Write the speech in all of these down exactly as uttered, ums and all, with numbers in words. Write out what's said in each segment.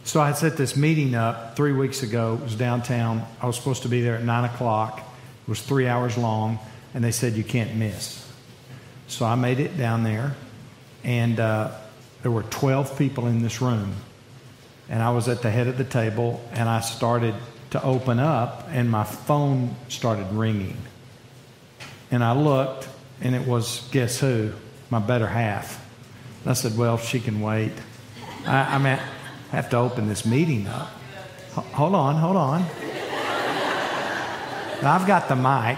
So I had set this meeting up three weeks ago. It was downtown. I was supposed to be there at nine o'clock. It was three hours long, and they said you can't miss. So I made it down there, and uh, there were twelve people in this room. And I was at the head of the table, and I started to open up, and my phone started ringing. And I looked, and it was, guess who? My better half. And I said, well, she can wait. I, I mean, I have to open this meeting up. H- hold on, hold on. I've got the mic.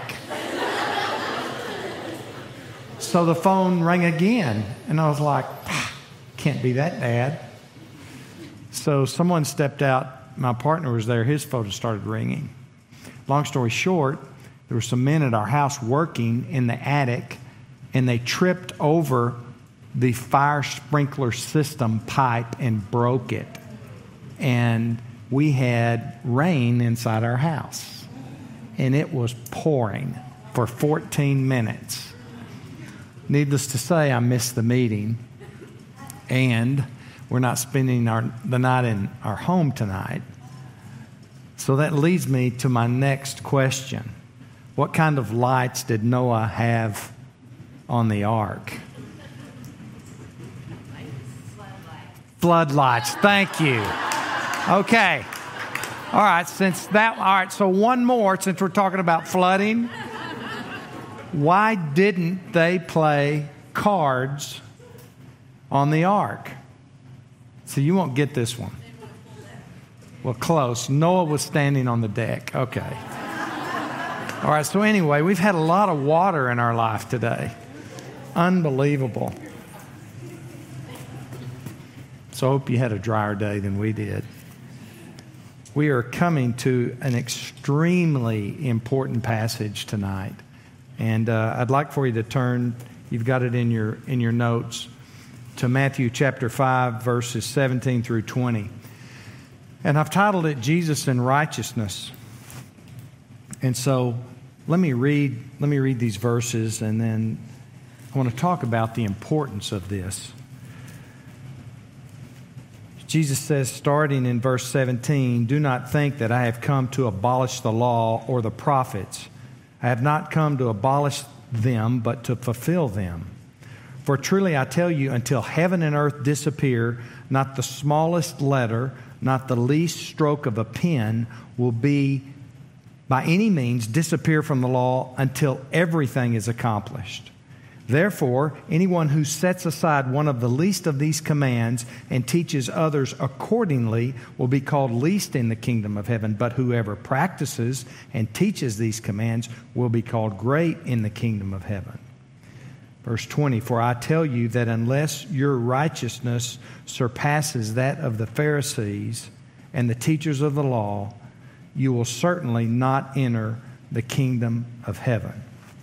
So the phone rang again, and I was like, can't be that bad. So someone stepped out. My partner was there. His phone started ringing. Long story short, there were some men at our house working in the attic, and they tripped over the fire sprinkler system pipe and broke it. And we had rain inside our house. And it was pouring for fourteen minutes. Needless to say, I missed the meeting. And we're not spending our, the night in our home tonight. So that leads me to my next question. What kind of lights did Noah have on the ark? Floodlights. Thank you. Okay. All right. Since that, all right. So one more, since we're talking about flooding. Why didn't they play cards on the ark? So you won't get this one. Well, close. Noah was standing on the deck. Okay. All right. So anyway, we've had a lot of water in our life today. Unbelievable. So I hope you had a drier day than we did. We are coming to an extremely important passage tonight. And uh, I'd like for you to turn, you've got it in your in your notes, to Matthew chapter five, verses seventeen through twenty. And I've titled it Jesus and Righteousness. And so let me read, let me read these verses, and then I want to talk about the importance of this. Jesus says, starting in verse seventeen, "Do not think that I have come to abolish the law or the prophets. I have not come to abolish them, but to fulfill them. For truly I tell you, until heaven and earth disappear, not the smallest letter, not the least stroke of a pen will be by any means disappear from the law until everything is accomplished. Therefore, anyone who sets aside one of the least of these commands and teaches others accordingly will be called least in the kingdom of heaven. But whoever practices and teaches these commands will be called great in the kingdom of heaven." Verse twenty, "For I tell you that unless your righteousness surpasses that of the Pharisees and the teachers of the law, you will certainly not enter the kingdom of heaven."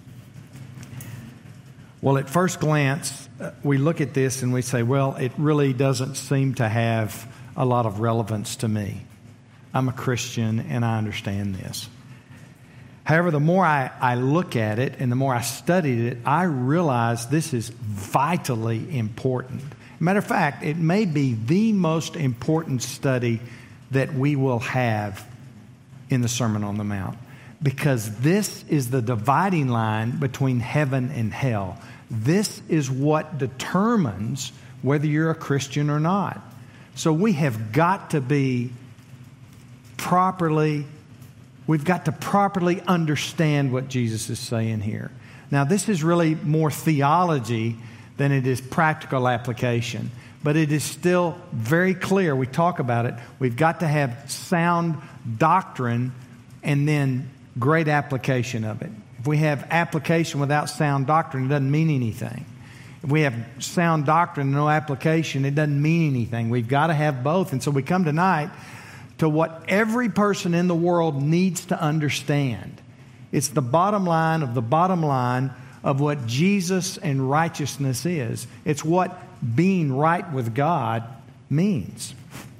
Well, at first glance, we look at this and we say, well, it really doesn't seem to have a lot of relevance to me. I'm a Christian and I understand this. However, the more I, I look at it and the more I studied it, I realize this is vitally important. Matter of fact, it may be the most important study that we will have in the Sermon on the Mount, because this is the dividing line between heaven and hell. This is what determines whether you're a Christian or not. So we have got to be properly, we've got to properly understand what Jesus is saying here. Now, this is really more theology than it is practical application, but it is still very clear. We talk about it. We've got to have sound doctrine and then great application of it. If we have application without sound doctrine, it doesn't mean anything. If we have sound doctrine and no application, it doesn't mean anything. We've got to have both. And so we come tonight to what every person in the world needs to understand. It's the bottom line of the bottom line of what Jesus and righteousness is. It's what being right with God means.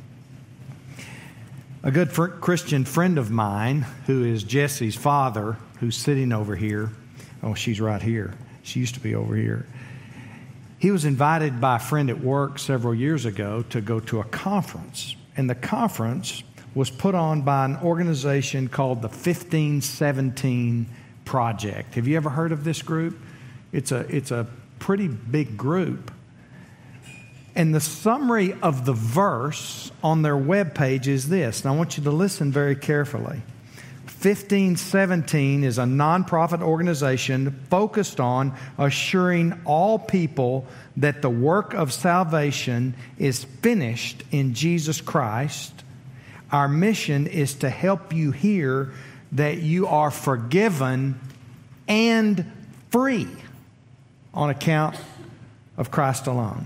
A good fr- Christian friend of mine, who is Jesse's father, who's sitting over here. Oh, she's right here. She used to be over here. He was invited by a friend at work several years ago to go to a conference. and the conference was put on by an organization called the fifteen seventeen Project. Have you ever heard of this group? It's a, it's a pretty big group. And the summary of the verse on their webpage is this, and I want you to listen very carefully. fifteen seventeen is a nonprofit organization focused on assuring all people that the work of salvation is finished in Jesus Christ. Our mission is to help you hear that you are forgiven and free on account of Christ alone.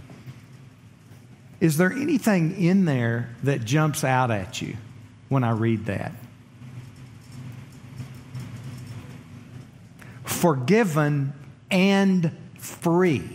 Is there anything in there that jumps out at you when I read that? Forgiven and free.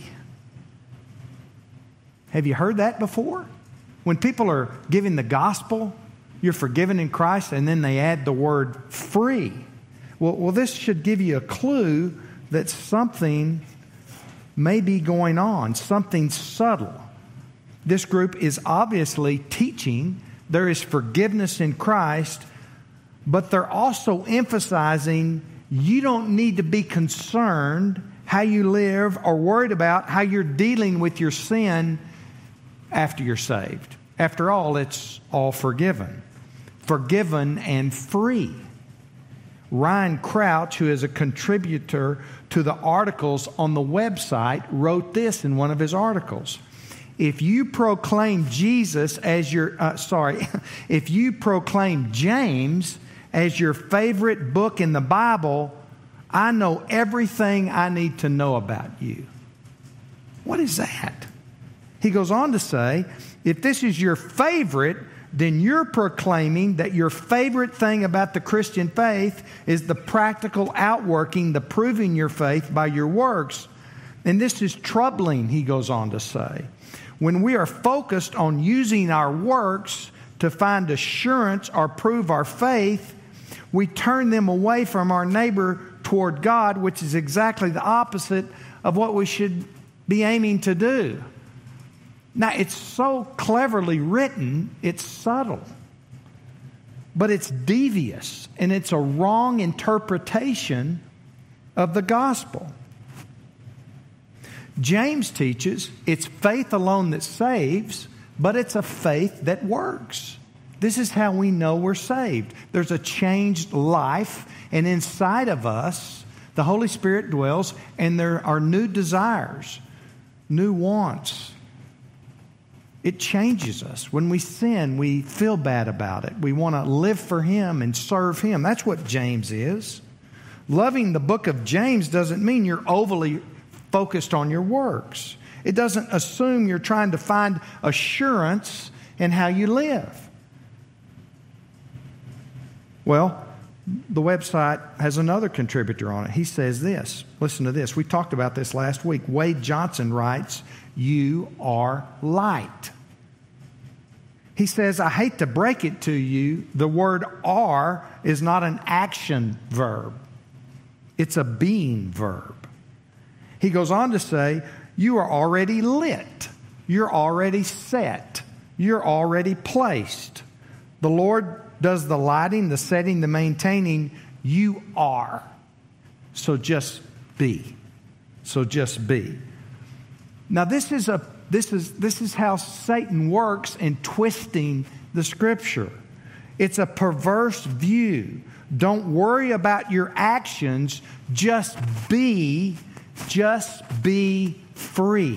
Have you heard that before? When people are giving the gospel, you're forgiven in Christ, and then they add the word free. Well, well, this should give you a clue that something may be going on, something subtle. This group is obviously teaching there is forgiveness in Christ, but they're also emphasizing you don't need to be concerned how you live or worried about how you're dealing with your sin after you're saved. After all, it's all forgiven. Forgiven and free. Ryan Crouch, who is a contributor to the articles on the website, wrote this in one of his articles. If you proclaim Jesus as your, uh, sorry, if you proclaim James as your favorite book in the Bible, I know everything I need to know about you. What is that? He goes on to say, if this is your favorite, then you're proclaiming that your favorite thing about the Christian faith is the practical outworking, the proving your faith by your works. And this is troubling, he goes on to say. When we are focused on using our works to find assurance or prove our faith, we turn them away from our neighbor toward God, which is exactly the opposite of what we should be aiming to do. Now, it's so cleverly written, it's subtle. But it's devious, and it's a wrong interpretation of the gospel. James teaches it's faith alone that saves, but it's a faith that works. This is how we know we're saved. There's a changed life, and inside of us, the Holy Spirit dwells, and there are new desires, new wants. It changes us. When we sin, we feel bad about it. We want to live for Him and serve Him. That's what James is. Loving the book of James doesn't mean you're overly focused on your works. It doesn't assume you're trying to find assurance in how you live. Well, the website has another contributor on it. He says this. Listen to this. We talked about this last week. Wade Johnson writes, "You are light." He says, I hate to break it to you, the word are is not an action verb. It's a being verb. He goes on to say, you are already lit. You're already set. You're already placed. The Lord does the lighting, the setting, the maintaining. You are. So just be. So just be. Now this is a this is this is how Satan works in twisting the Scripture. It's a perverse view. Don't worry about your actions. Just be, just be free.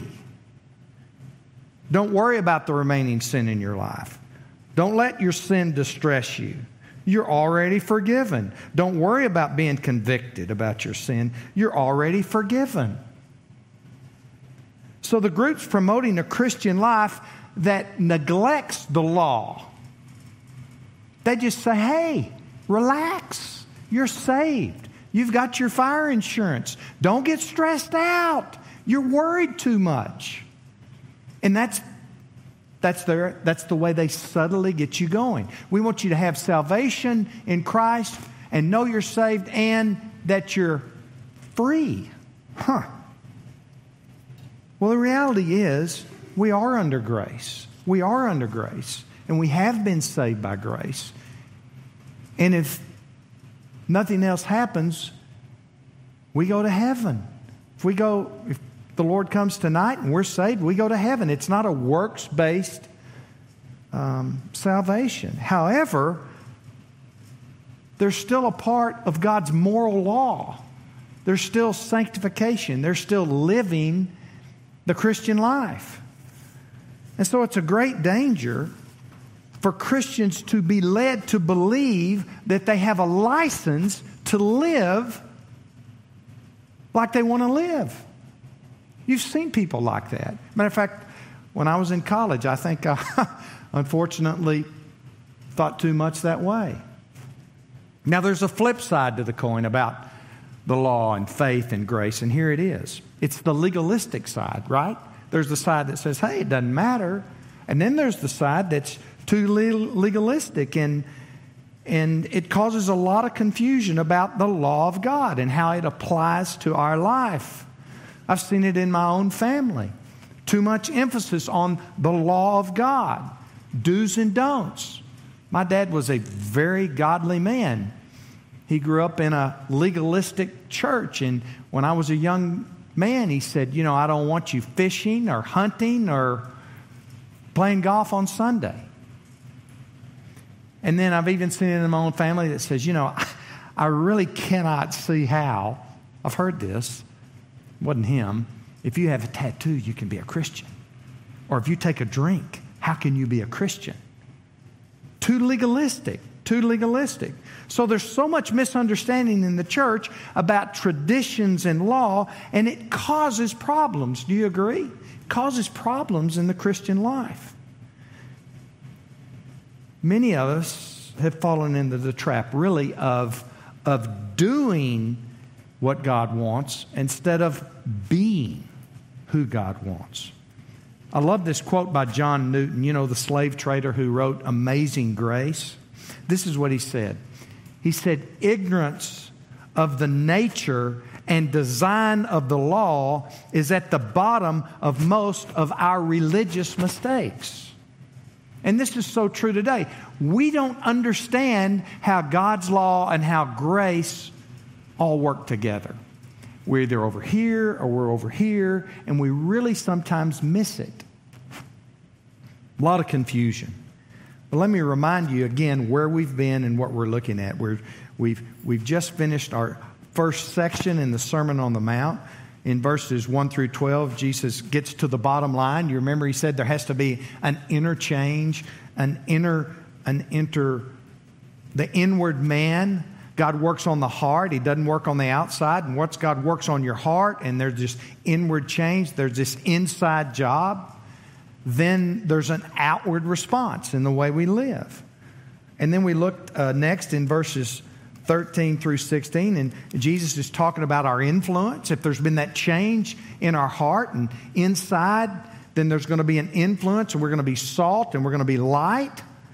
Don't worry about the remaining sin in your life. Don't let your sin distress you. You're already forgiven. Don't worry about being convicted about your sin. You're already forgiven. So the group's promoting a Christian life that neglects the law. They just say, hey, relax. You're saved. You've got your fire insurance. Don't get stressed out. You're worried too much. And that's that's their that's the way they subtly get you going. We want you to have salvation in Christ and know you're saved and that you're free. Huh. Well, the reality is we are under grace. We are under grace. and we have been saved by grace. And if nothing else happens, we go to heaven. If we go, if the Lord comes tonight and we're saved, we go to heaven. It's not a works-based um, salvation. However, there's still a part of God's moral law. There's still sanctification. There's still living the Christian life. And so it's a great danger for Christians to be led to believe that they have a license to live like they want to live. You've seen people like that. Matter of fact, when I was in college, I think I unfortunately thought too much that way. Now, there's a flip side to the coin about the law and faith and grace, and here it is. It's the legalistic side, right? There's the side that says, hey, it doesn't matter. And then there's the side that's too legalistic, and, and it causes a lot of confusion about the law of God and how it applies to our life. I've seen it in my own family. Too much emphasis on the law of God, do's and don'ts. My dad was a very godly man. He grew up in a legalistic church, and when I was a young man, he said, you know, I don't want you fishing or hunting or playing golf on Sunday. And then I've even seen it in my own family that says, you know, I really cannot see how, I've heard this, it wasn't him, if you have a tattoo, you can be a Christian. Or if you take a drink, how can you be a Christian? Too legalistic, too legalistic. So there's so much misunderstanding in the church about traditions and law, and it causes problems. Do you agree? It causes problems in the Christian life. Many of us have fallen into the trap, really, of, of doing what God wants instead of being who God wants. I love this quote by John Newton, you know, the slave trader who wrote Amazing Grace. This is what he said. He said, ignorance of the nature and design of the law is at the bottom of most of our religious mistakes. And this is so true today. We don't understand how God's law and how grace all work together. We're either over here or we're over here, and we really sometimes miss it. A lot of confusion. But let me remind you again where we've been and what we're looking at. We're, we've, we've just finished our first section in the Sermon on the Mount. In verses one through twelve, Jesus gets to the bottom line. You remember he said there has to be an interchange, an inner, an inter, the inward man. God works on the heart. He doesn't work on the outside. And once God works on your heart and there's this inward change, there's this inside job, then there's an outward response in the way we live. And then we looked uh, next in verses thirteen through sixteen, and Jesus is talking about our influence. If there's been that change in our heart and inside, then there's going to be an influence, and we're going to be salt and we're going to be light.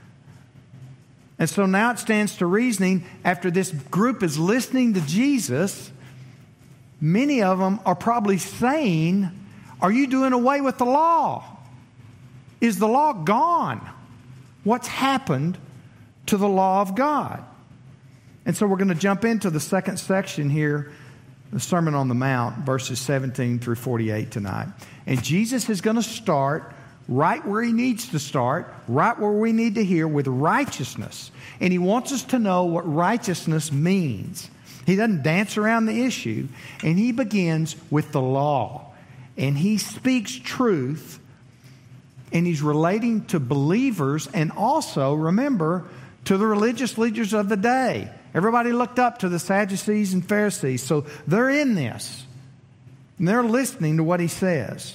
And so now it stands to reasoning, after this group is listening to Jesus, many of them are probably saying, are you doing away with the law? Is the law gone? What's happened to the law of God? And so we're going to jump into the second section here, the Sermon on the Mount, verses seventeen through forty-eight tonight. And Jesus is going to start right where he needs to start, right where we need to hear, with righteousness. And he wants us to know what righteousness means. He doesn't dance around the issue. And he begins with the law. And he speaks truth. And he's relating to believers and also, remember, to the religious leaders of the day. Everybody looked up to the Sadducees and Pharisees. So they're in this. And they're listening to what he says.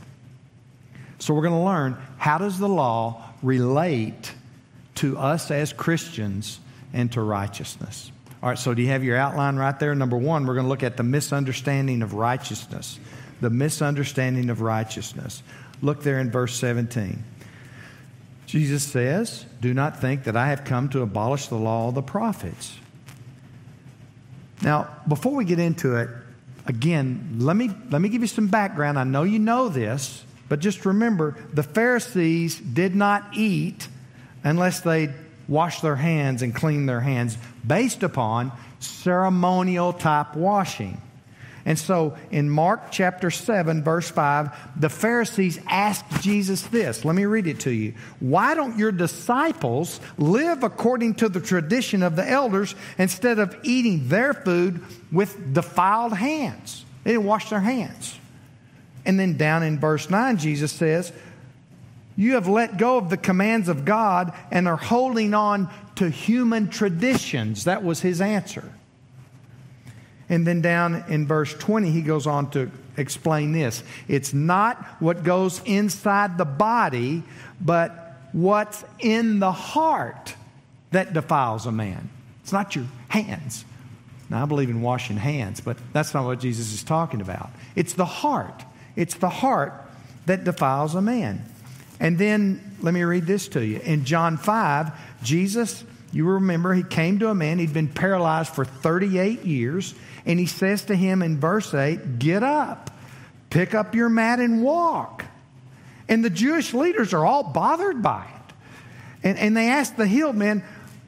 So we're going to learn, how does the law relate to us as Christians and to righteousness? All right, so do you have your outline right there? Number one, we're going to look at the misunderstanding of righteousness. The misunderstanding of righteousness. Look there in verse seventeen. Jesus says, do not think that I have come to abolish the law of the prophets. Now, before we get into it, again, let me, let me give you some background. I know you know this, but just remember, the Pharisees did not eat unless they wash their hands and clean their hands, based upon ceremonial type washing. And so in Mark chapter seven, verse five, the Pharisees asked Jesus this. Let me read it to you. Why don't your disciples live according to the tradition of the elders instead of eating their food with defiled hands? They didn't wash their hands. And then down in verse nine, Jesus says, you have let go of the commands of God and are holding on to human traditions. That was his answer. And then down in verse twenty, he goes on to explain this. It's not what goes inside the body, but what's in the heart that defiles a man. It's not your hands. Now, I believe in washing hands, but that's not what Jesus is talking about. It's the heart. It's the heart that defiles a man. And then, let me read this to you. In John five, Jesus, you remember, he came to a man. He'd been paralyzed for thirty-eight years. And he says to him in verse eight, get up, pick up your mat and walk. And the Jewish leaders are all bothered by it. And, and they ask the healed man,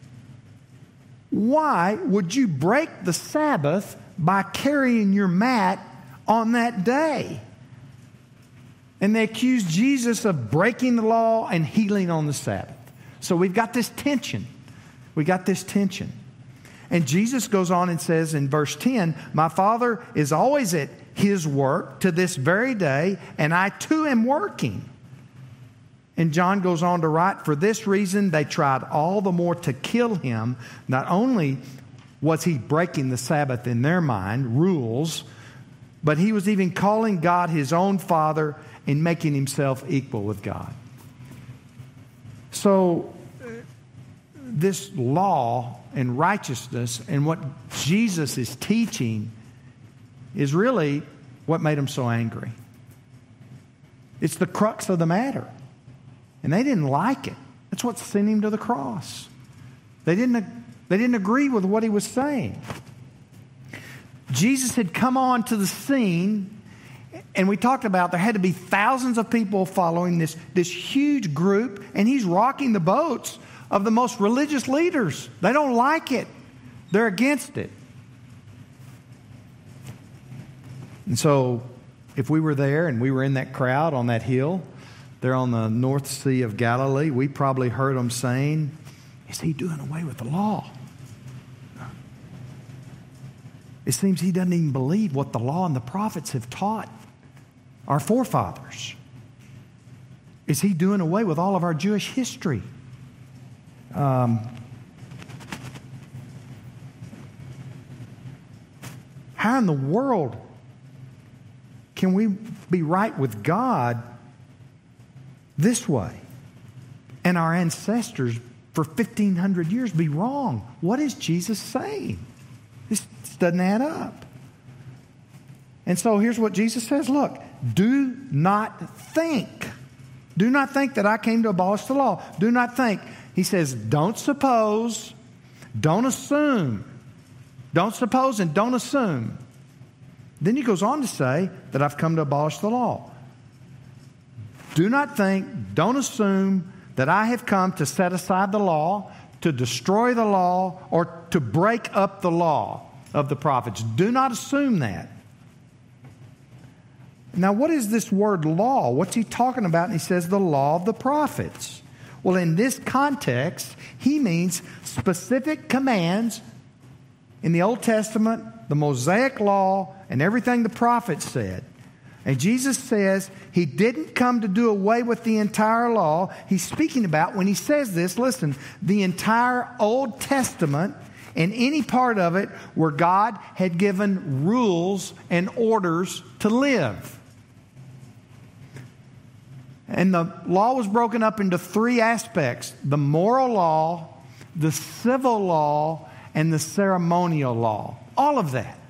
why would you break the Sabbath by carrying your mat on that day? And they accuse Jesus of breaking the law and healing on the Sabbath. So we've got this tension. We got this tension. And Jesus goes on and says in verse ten, my Father is always at his work to this very day, and I too am working. And John goes on to write, for this reason they tried all the more to kill him. Not only was he breaking the Sabbath in their mind, rules, but he was even calling God his own Father and making himself equal with God. So this law and righteousness and what Jesus is teaching is really what made him so angry. It's the crux of the matter. And they didn't like it. That's what sent him to the cross. They didn't, they didn't agree with what he was saying. Jesus had come on to the scene, and we talked about there had to be thousands of people following this, this huge group, and he's rocking the boats of the most religious leaders. They don't like it. They're against it. And so if we were there and we were in that crowd on that hill, there on the North Sea of Galilee, we probably heard them saying, is he doing away with the law? It seems he doesn't even believe what the law and the prophets have taught our forefathers. Is he doing away with all of our Jewish history? Um, how in the world can we be right with God this way and our ancestors for fifteen hundred years be wrong? What is Jesus saying? This doesn't add up. And so here's what Jesus says. Look, do not think. Do not think that I came to abolish the law. Do not think. He says, don't suppose, don't assume. Don't suppose and don't assume. Then he goes on to say that I've come to abolish the law. Do not think, don't assume that I have come to set aside the law, to destroy the law, or to break up the law of the prophets. Do not assume that. Now, what is this word law? What's he talking about? And he says the law of the prophets. Well, in this context, he means specific commands in the Old Testament, the Mosaic law, and everything the prophets said. And Jesus says he didn't come to do away with the entire law. He's speaking about, when he says this, listen, the entire Old Testament and any part of it where God had given rules and orders to live. And the law was broken up into three aspects: the moral law, the civil law, and the ceremonial law. All of that.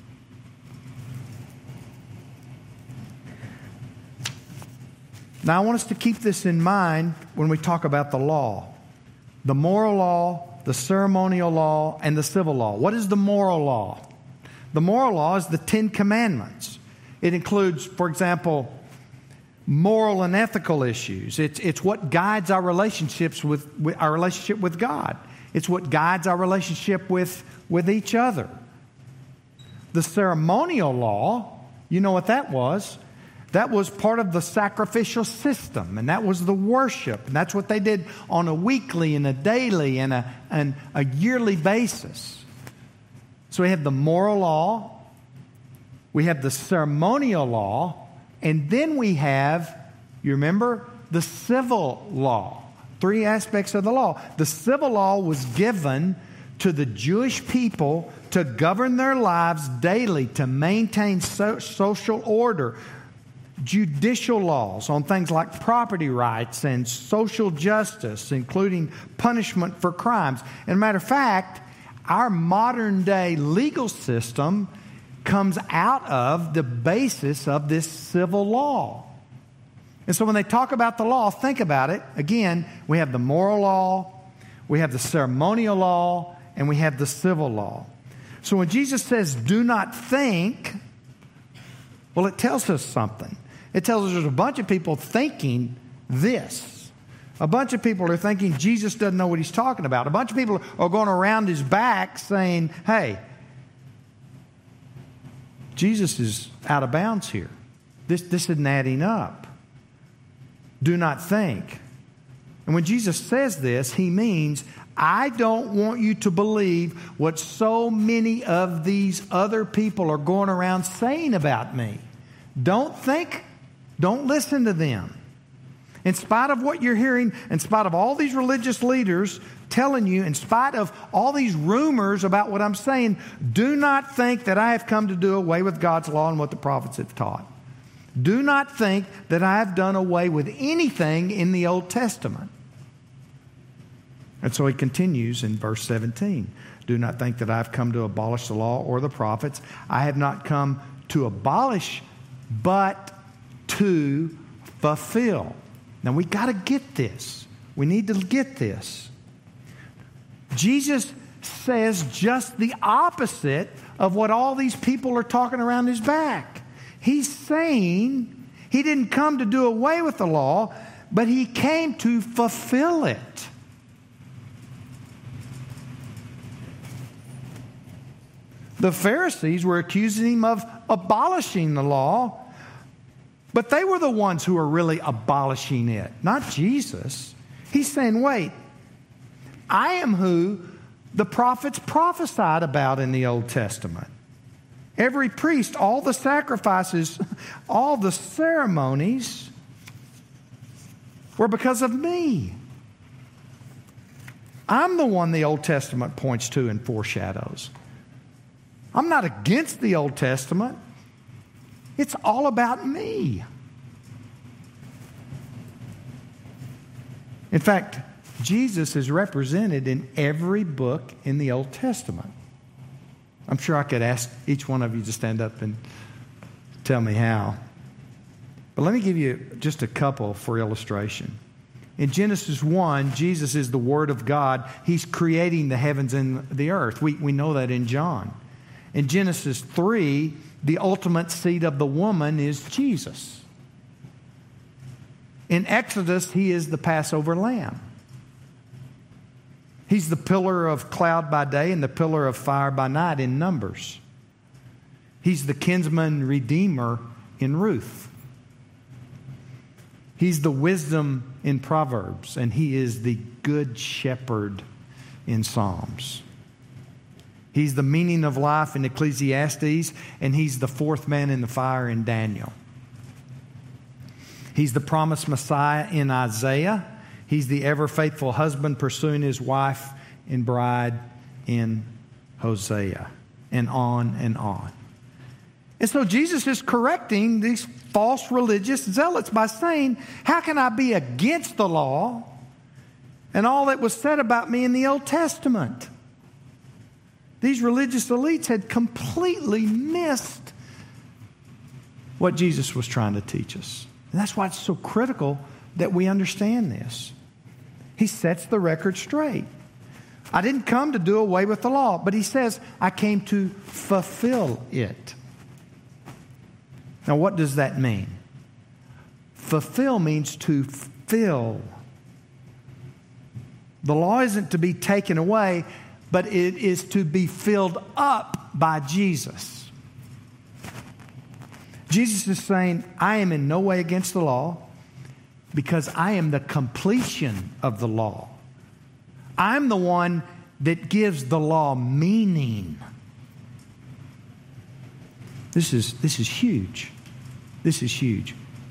Now, I want us to keep this in mind when we talk about the law. The moral law, the ceremonial law, and the civil law. What is the moral law? The moral law is the Ten Commandments. It includes, for example, moral and ethical issues. It's, it's what guides our relationships with, with our relationship with God. It's what guides our relationship with, with each other. The ceremonial law, you know what that was? That was part of the sacrificial system, and that was the worship. And that's what they did on a weekly and a daily and a, and a yearly basis. So we have the moral law, we have the ceremonial law, and then we have, you remember, the civil law. Three aspects of the law. The civil law was given to the Jewish people to govern their lives daily, to maintain so, social order. Judicial laws on things like property rights and social justice, including punishment for crimes. And a matter of fact, our modern day legal system comes out of the basis of this civil law. And so when they talk about the law, think about it. Again, we have the moral law, we have the ceremonial law, and we have the civil law. So when Jesus says, do not think, well, it tells us something. It tells us there's a bunch of people thinking this. A bunch of people are thinking Jesus doesn't know what he's talking about. A bunch of people are going around his back saying, hey, Jesus is out of bounds here. This, this isn't adding up. Do not think. And when Jesus says this, he means, I don't want you to believe what so many of these other people are going around saying about me. Don't think. Don't listen to them. In spite of what you're hearing, in spite of all these religious leaders telling you, in spite of all these rumors about what I'm saying, do not think that I have come to do away with God's law and what the prophets have taught. Do not think that I have done away with anything in the Old Testament. And so he continues in verse seventeen. Do not think that I have come to abolish the law or the prophets. I have not come to abolish, but to fulfill. Now we got to get this. We need to get this. Jesus says just the opposite of what all these people are talking around his back. He's saying he didn't come to do away with the law, but he came to fulfill it. The Pharisees were accusing him of abolishing the law, but they were the ones who were really abolishing it, not Jesus. He's saying, wait, I am who the prophets prophesied about in the Old Testament. Every priest, all the sacrifices, all the ceremonies were because of me. I'm the one the Old Testament points to and foreshadows. I'm not against the Old Testament. It's all about me. In fact, Jesus is represented in every book in the Old Testament. I'm sure I could ask each one of you to stand up and tell me how. But let me give you just a couple for illustration. In Genesis one, Jesus is the Word of God. He's creating the heavens and the earth. We, we know that in John. In Genesis three, the ultimate seed of the woman is Jesus. In Exodus, he is the Passover lamb. He's the pillar of cloud by day and the pillar of fire by night in Numbers. He's the kinsman redeemer in Ruth. He's the wisdom in Proverbs, and he is the good shepherd in Psalms. He's the meaning of life in Ecclesiastes, and he's the fourth man in the fire in Daniel. He's the promised Messiah in Isaiah. He's the ever-faithful husband pursuing his wife and bride in Hosea, and on and on. And so Jesus is correcting these false religious zealots by saying, how can I be against the law and all that was said about me in the Old Testament? These religious elites had completely missed what Jesus was trying to teach us. And that's why it's so critical that we understand this. He sets the record straight. I didn't come to do away with the law, but he says, I came to fulfill it. Now, what does that mean? fulfill means to fill. The law isn't to be taken away, but it is to be filled up by Jesus. Jesus is saying, I am in no way against the law because I am the completion of the law. I'm the one that gives the law meaning. This is, this is huge. This is huge.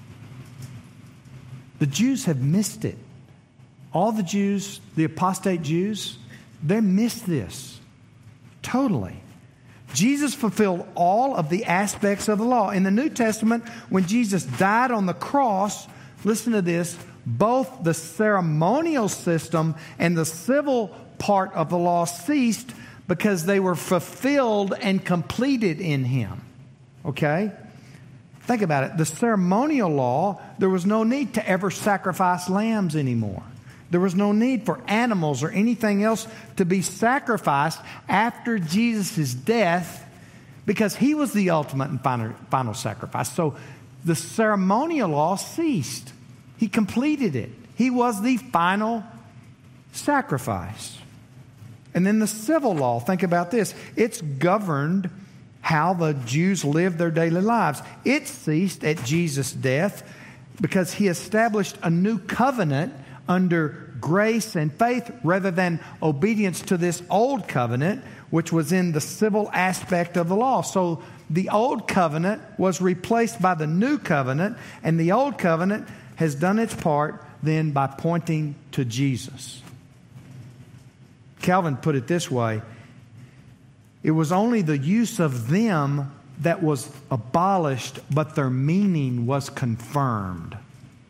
The Jews have missed it. All the Jews, the apostate Jews, they missed this totally. Jesus fulfilled all of the aspects of the law. In the New Testament, when Jesus died on the cross, listen to this, both the ceremonial system and the civil part of the law ceased because they were fulfilled and completed in Him. Okay? Think about it. The ceremonial law, there was no need to ever sacrifice lambs anymore. There was no need for animals or anything else to be sacrificed after Jesus' death because He was the ultimate and final, final sacrifice. So the ceremonial law ceased. He completed it. He was the final sacrifice. And then the civil law, think about this. It's governed how the Jews lived their daily lives. It ceased at Jesus' death because He established a new covenant under grace and faith rather than obedience to this old covenant, which was in the civil aspect of the law. So the old covenant was replaced by the new covenant, and the old covenant has done its part then by pointing to Jesus. Calvin put it this way: it was only the use of them that was abolished, but their meaning was confirmed.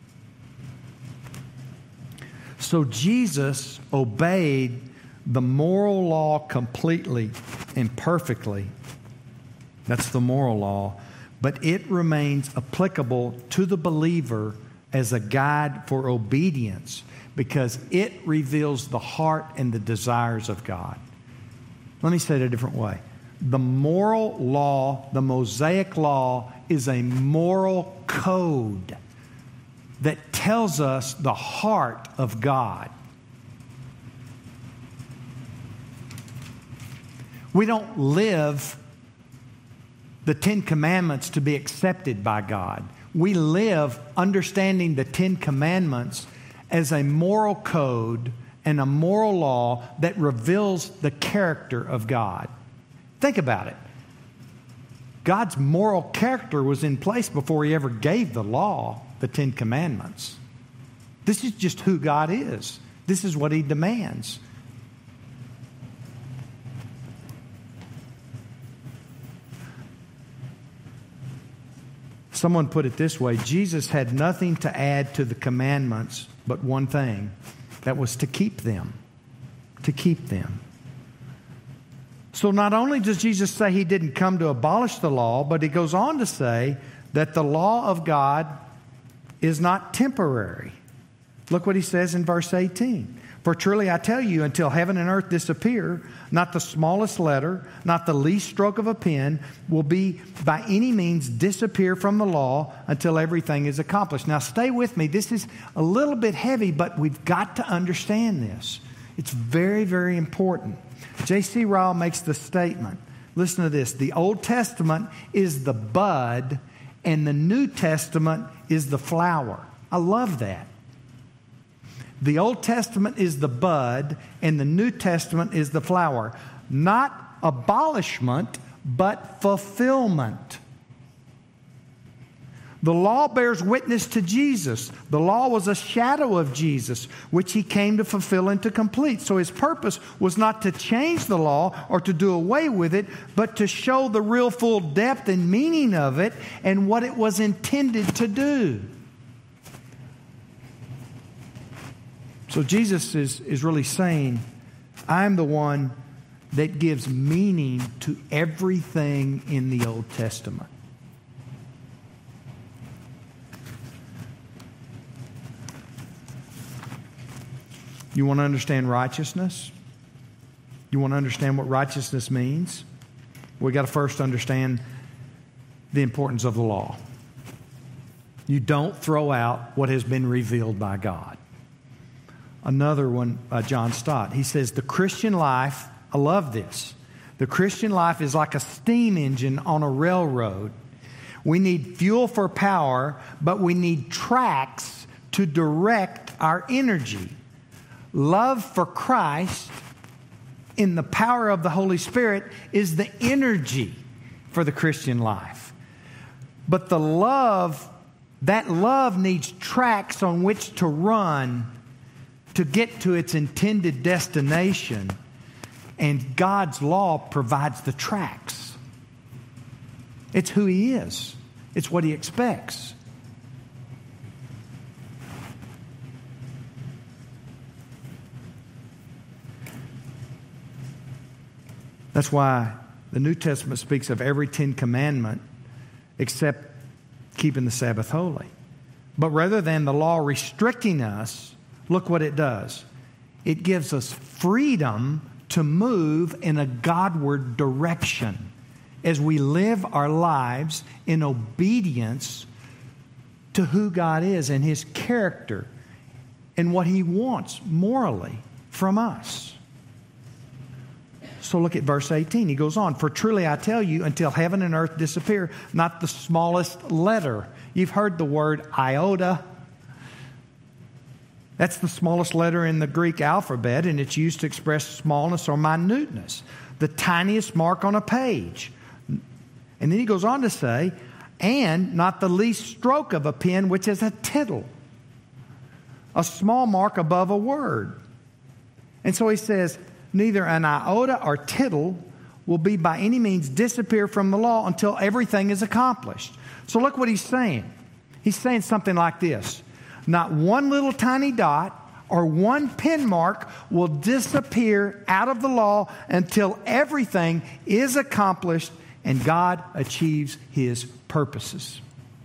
So Jesus obeyed the moral law completely and perfectly. That's the moral law. But it remains applicable to the believer as a guide for obedience because it reveals the heart and the desires of God. Let me say it a different way. The moral law, the Mosaic law, is a moral code that tells us the heart of God. We don't live the Ten Commandments to be accepted by God. We live understanding the Ten Commandments as a moral code and a moral law that reveals the character of God. Think about it. God's moral character was in place before He ever gave the law, the Ten Commandments. This is just who God is. This is what He demands. Someone put it this way: Jesus had nothing to add to the commandments but one thing. That was to keep them. To keep them. So not only does Jesus say He didn't come to abolish the law, but He goes on to say that the law of God is not temporary. Look what He says in verse eighteen. For truly I tell you, until heaven and earth disappear, not the smallest letter, not the least stroke of a pen will be by any means disappear from the law until everything is accomplished. Now stay with me. This is a little bit heavy, but we've got to understand this. It's very, very important. J C Ryle makes the statement. Listen to this. The Old Testament is the bud and the New Testament is the flower. I love that. The Old Testament is the bud and the New Testament is the flower. Not abolishment, but fulfillment. The law bears witness to Jesus. The law was a shadow of Jesus, which He came to fulfill and to complete. So His purpose was not to change the law or to do away with it, but to show the real full depth and meaning of it and what it was intended to do. So Jesus is, is really saying, I'm the one that gives meaning to everything in the Old Testament. You want to understand righteousness? You want to understand what righteousness means? We've got to first understand the importance of the law. You don't throw out what has been revealed by God. Another one, uh, John Stott, he says, the Christian life, I love this. The Christian life is like a steam engine on a railroad. We need fuel for power, but we need tracks to direct our energy. Love for Christ in the power of the Holy Spirit is the energy for the Christian life. But the love, that love needs tracks on which to run to get to its intended destination. And God's law provides the tracks. It's who He is. It's what He expects. That's why the New Testament speaks of every Ten Commandment except keeping the Sabbath holy. But rather than the law restricting us, look what it does. It gives us freedom to move in a Godward direction as we live our lives in obedience to who God is and His character and what He wants morally from us. So look at verse eighteen. He goes on, for truly I tell you, until heaven and earth disappear, not the smallest letter. You've heard the word iota. That's the smallest letter in the Greek alphabet, and it's used to express smallness or minuteness. The tiniest mark on a page. And then he goes on to say, and not the least stroke of a pen, which is a tittle. A small mark above a word. And so he says, neither an iota or tittle will be by any means disappear from the law until everything is accomplished. So look what he's saying. He's saying something like this. Not one little tiny dot or one pen mark will disappear out of the law until everything is accomplished and God achieves His purposes.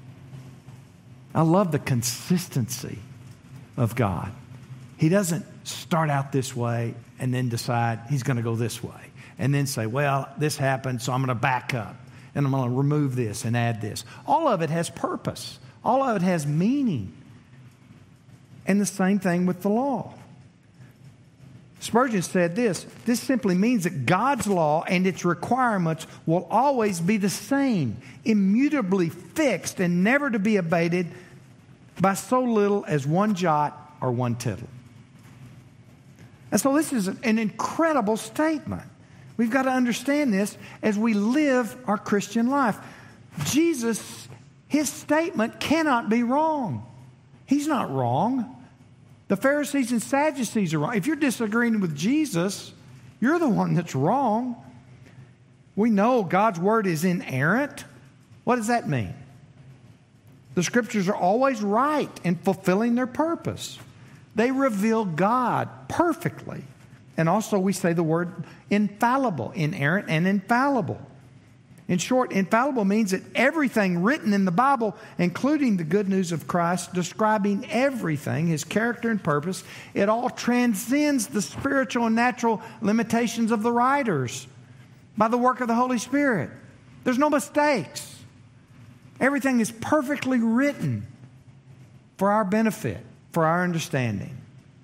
I love the consistency of God. He doesn't start out this way and then decide He's going to go this way. And then say, well, this happened, so I'm going to back up. And I'm going to remove this and add this. All of it has purpose. All of it has meaning. And the same thing with the law. Spurgeon said this, this simply means that God's law and its requirements will always be the same, immutably fixed and never to be abated by so little as one jot or one tittle. And so this is an incredible statement. We've got to understand this as we live our Christian life. Jesus, His statement cannot be wrong. He's not wrong. The Pharisees and Sadducees are wrong. If you're disagreeing with Jesus, you're the one that's wrong. We know God's Word is inerrant. What does that mean? The Scriptures are always right in fulfilling their purpose. They reveal God perfectly. And also we say the word infallible, inerrant and infallible. In short, infallible means that everything written in the Bible, including the good news of Christ, describing everything, His character and purpose, it all transcends the spiritual and natural limitations of the writers by the work of the Holy Spirit. There's no mistakes. Everything is perfectly written for our benefit, for our understanding.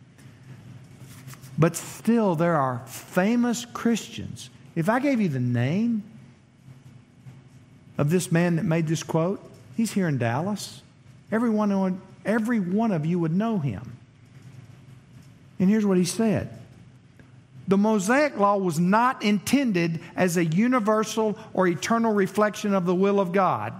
But still, there are famous Christians. If I gave you the name of this man that made this quote, he's here in Dallas. Every one, every one of you would know him. And here's what he said. The Mosaic Law was not intended as a universal or eternal reflection of the will of God.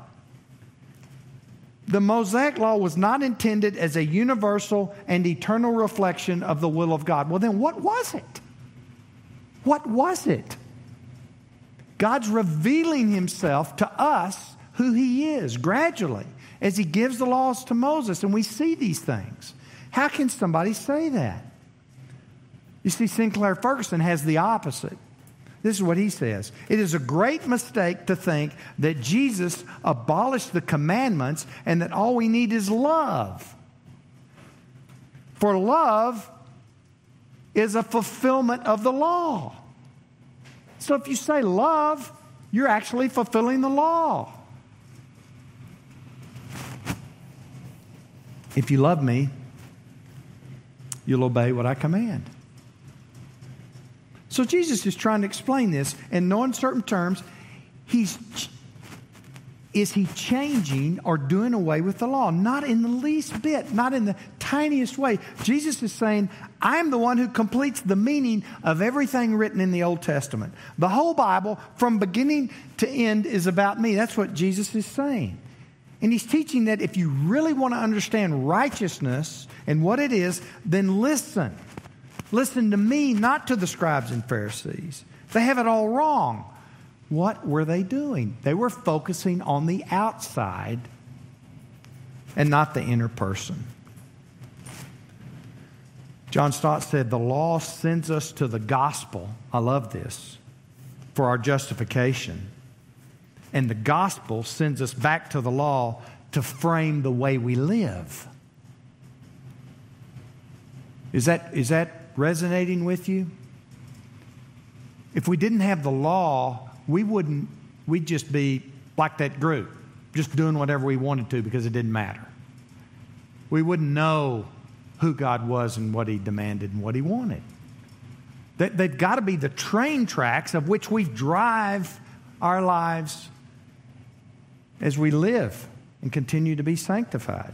The Mosaic Law was not intended as a universal and eternal reflection of the will of God. Well, then what was it? What was it? God's revealing Himself to us who He is gradually as He gives the laws to Moses, and we see these things. How can somebody say that? You see, Sinclair Ferguson has the opposite. This is what he says. It is a great mistake to think that Jesus abolished the commandments and that all we need is love. For love is a fulfillment of the law. So if you say love, you're actually fulfilling the law. If you love me, you'll obey what I command. So Jesus is trying to explain this in no uncertain terms. He's, is he changing or doing away with the law? Not in the least bit, not in the tiniest way. Jesus is saying, I am the one who completes the meaning of everything written in the Old Testament. The whole Bible, from beginning to end, is about me. That's what Jesus is saying. And he's teaching that if you really want to understand righteousness and what it is, then listen. Listen to me, not to the scribes and Pharisees. They have it all wrong. What were they doing? They were focusing on the outside and not the inner person. John Stott said, the law sends us to the gospel. I love this. For our justification. And the gospel sends us back to the law to frame the way we live. Is that, is that resonating with you? If we didn't have the law, we wouldn't, we'd just be like that group, just doing whatever we wanted to because it didn't matter. We wouldn't know who God was and what He demanded and what He wanted. They, they've got to be the train tracks of which we drive our lives as we live and continue to be sanctified.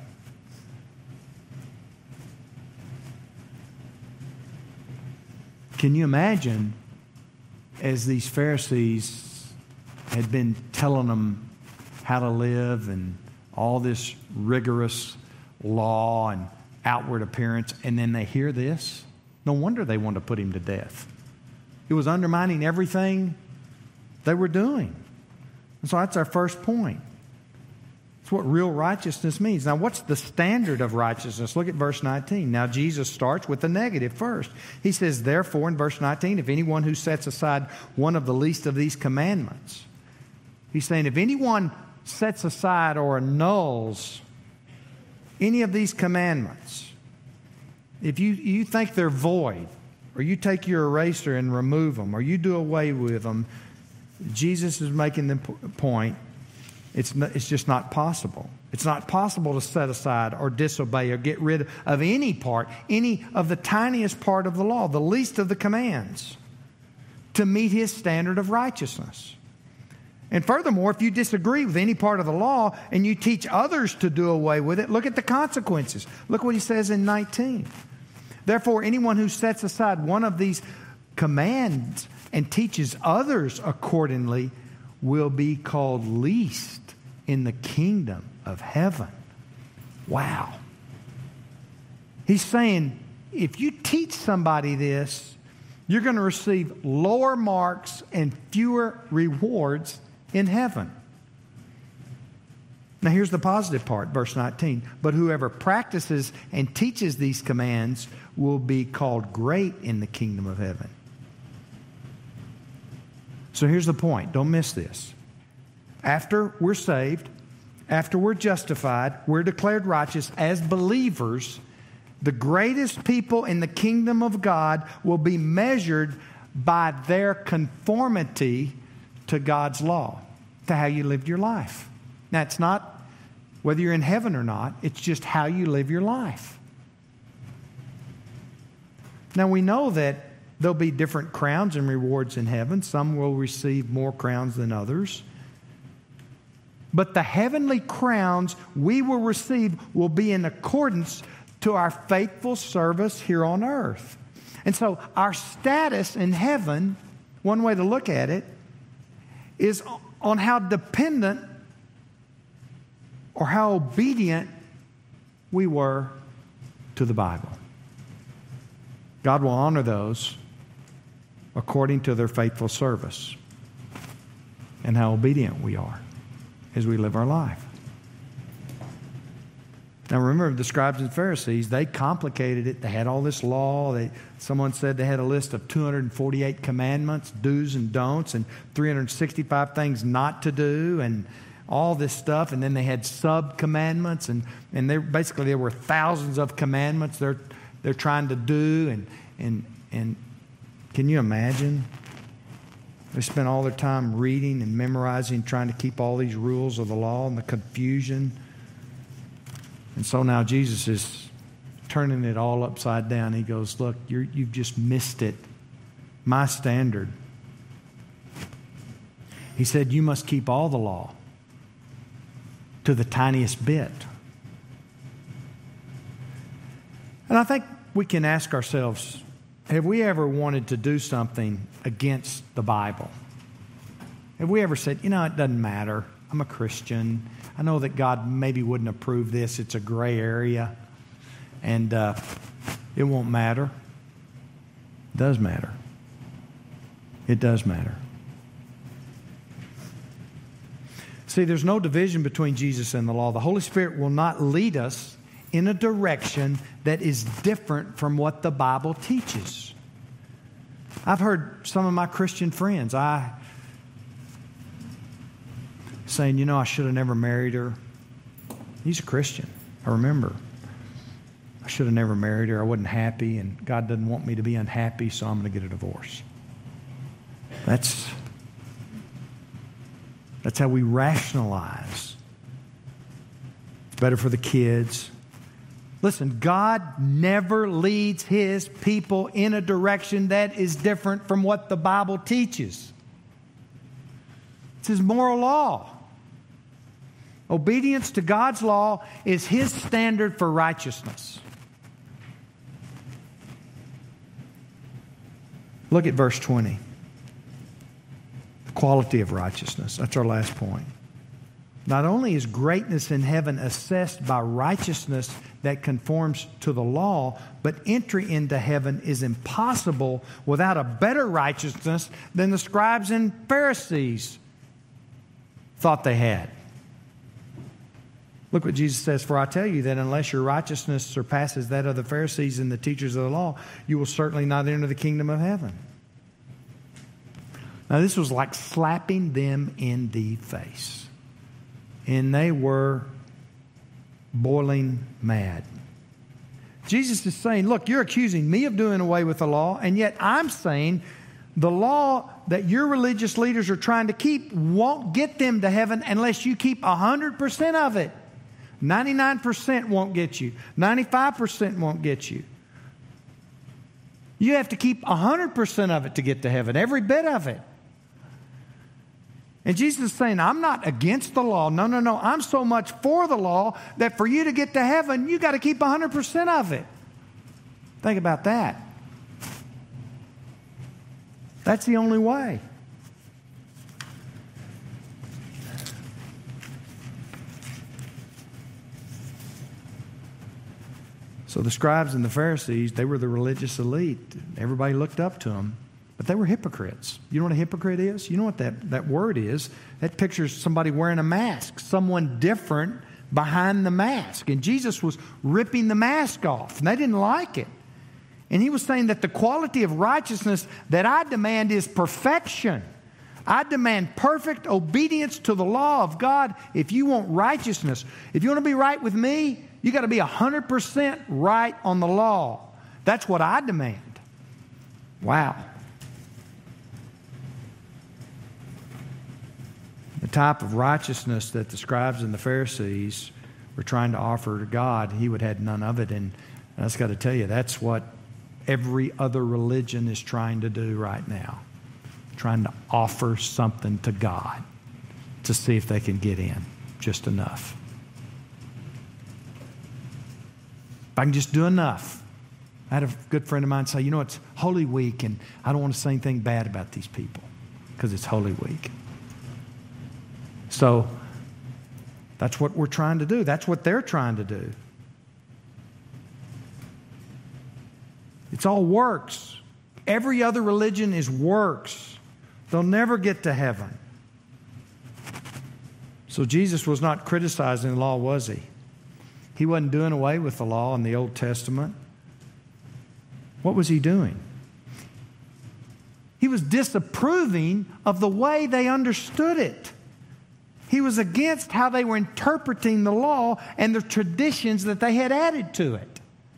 Can you imagine, as these Pharisees had been telling them how to live and all this rigorous law and outward appearance, and then they hear this? No wonder they wanted to put Him to death. It was undermining everything they were doing. And so that's our first point. That's what real righteousness means. Now, what's the standard of righteousness? Look at verse nineteen. Now, Jesus starts with the negative first. He says, therefore, in verse nineteen, if anyone who sets aside one of the least of these commandments. He's saying, if anyone sets aside or annuls any of these commandments, if you, you think they're void, or you take your eraser and remove them, or you do away with them, Jesus is making the point, it's, not, it's just not possible. It's not possible to set aside or disobey or get rid of any part, any of the tiniest part of the law, the least of the commands, to meet His standard of righteousness. And furthermore, if you disagree with any part of the law and you teach others to do away with it, look at the consequences. Look what He says in nineteen. Therefore, anyone who sets aside one of these commands and teaches others accordingly will be called least in the kingdom of heaven. Wow. He's saying, if you teach somebody this, you're going to receive lower marks and fewer rewards in heaven. Now here's the positive part, verse nineteen. But whoever practices and teaches these commands will be called great in the kingdom of heaven. So here's the point. Don't miss this. After we're saved, after we're justified, we're declared righteous as believers, the greatest people in the kingdom of God will be measured by their conformity to God's law, to how you lived your life. Now, it's not whether you're in heaven or not, it's just how you live your life. Now, we know that there'll be different crowns and rewards in heaven. Some will receive more crowns than others. But the heavenly crowns we will receive will be in accordance to our faithful service here on earth. And so our status in heaven, one way to look at it, is on how dependent or how obedient we were to the Bible. God will honor those according to their faithful service and how obedient we are as we live our life. Now remember, the scribes and Pharisees, they complicated it. They had all this law. They, someone said they had a list of two hundred forty-eight commandments, do's and don'ts, and three hundred sixty-five things not to do, and all this stuff. And then they had sub-commandments, and, and there, basically there were thousands of commandments they're, they're trying to do. And, and, and can you imagine? They spent all their time reading and memorizing, trying to keep all these rules of the law, and the confusion. And so now Jesus is turning it all upside down. He goes, look, you're, you've just missed it. My standard. He said, you must keep all the law to the tiniest bit. And I think we can ask ourselves, have we ever wanted to do something against the Bible? Have we ever said, you know, it doesn't matter. I'm a Christian. I know that God maybe wouldn't approve this. It's a gray area. And uh, it won't matter. It does matter. It does matter. See, there's no division between Jesus and the law. The Holy Spirit will not lead us in a direction that is different from what the Bible teaches. I've heard some of my Christian friends, I saying, you know, I should have never married her. He's a Christian. I remember. I should have never married her. I wasn't happy, and God doesn't want me to be unhappy, so I'm going to get a divorce. That's, that's how we rationalize. It's better for the kids. Listen, God never leads His people in a direction that is different from what the Bible teaches. It's His moral law. Obedience to God's law is His standard for righteousness. Look at verse twenty. The quality of righteousness. That's our last point. Not only is greatness in heaven assessed by righteousness that conforms to the law, but entry into heaven is impossible without a better righteousness than the scribes and Pharisees thought they had. Look what Jesus says, for I tell you that unless your righteousness surpasses that of the Pharisees and the teachers of the law, you will certainly not enter the kingdom of heaven. Now this was like slapping them in the face. And they were boiling mad. Jesus is saying, look, you're accusing me of doing away with the law, and yet I'm saying the law that your religious leaders are trying to keep won't get them to heaven unless you keep one hundred percent of it. ninety-nine percent won't get you. ninety-five percent won't get you. You have to keep one hundred percent of it to get to heaven, every bit of it. And Jesus is saying, I'm not against the law. No, no, no. I'm so much for the law that for you to get to heaven, you got to keep one hundred percent of it. Think about that. That's the only way. So the scribes and the Pharisees, they were the religious elite. Everybody looked up to them. But they were hypocrites. You know what a hypocrite is? You know what that, that word is? That pictures somebody wearing a mask, someone different behind the mask. And Jesus was ripping the mask off, and they didn't like it. And He was saying that the quality of righteousness that I demand is perfection. I demand perfect obedience to the law of God. If you want righteousness, if you want to be right with me, you got to be one hundred percent right on the law. That's what I demand. Wow. The type of righteousness that the scribes and the Pharisees were trying to offer to God, He would have none of it. And I just got to tell you, that's what every other religion is trying to do right now. Trying to offer something to God to see if they can get in. Just enough. If I can just do enough. I had a good friend of mine say, you know, it's Holy Week and I don't want to say anything bad about these people because it's Holy Week. So that's what we're trying to do. That's what they're trying to do. It's all works. Every other religion is works. They'll never get to heaven. So Jesus was not criticizing the law, was He? He wasn't doing away with the law in the Old Testament. What was He doing? He was disapproving of the way they understood it. He was against how they were interpreting the law and the traditions that they had added to it.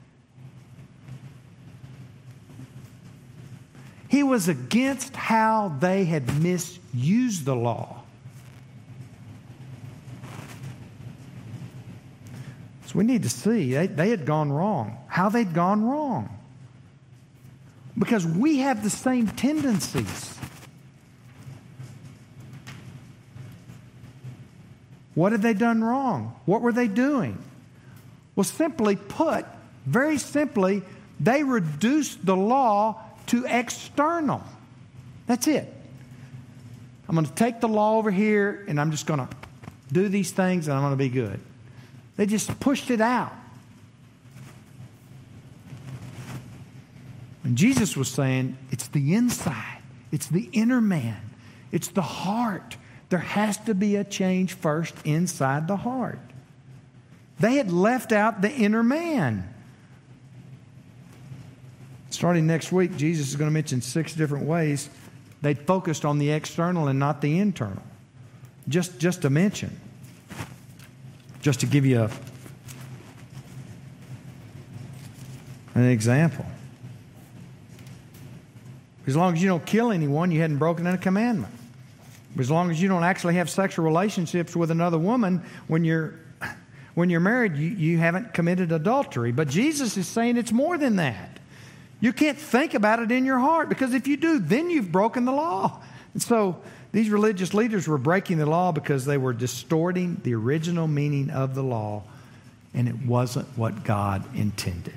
He was against how they had misused the law. That's So we need to see they, they had gone wrong, how they'd gone wrong. Because we have the same tendencies. What had they done wrong? What were they doing? Well, simply put, very simply, they reduced the law to external. That's it. I'm going to take the law over here and I'm just going to do these things and I'm going to be good. They just pushed it out. And Jesus was saying, it's the inside. It's the inner man. It's the heart. There has to be a change first inside the heart. They had left out the inner man. Starting next week, Jesus is going to mention six different ways they focused on the external and not the internal. Just, just to mention. Just to give you a, an example. As long as you don't kill anyone, you hadn't broken a commandment. As long as you don't actually have sexual relationships with another woman when you're when you're married, you, you haven't committed adultery. But Jesus is saying it's more than that. You can't think about it in your heart, because if you do, then you've broken the law. And so these religious leaders were breaking the law because they were distorting the original meaning of the law, and it wasn't what God intended.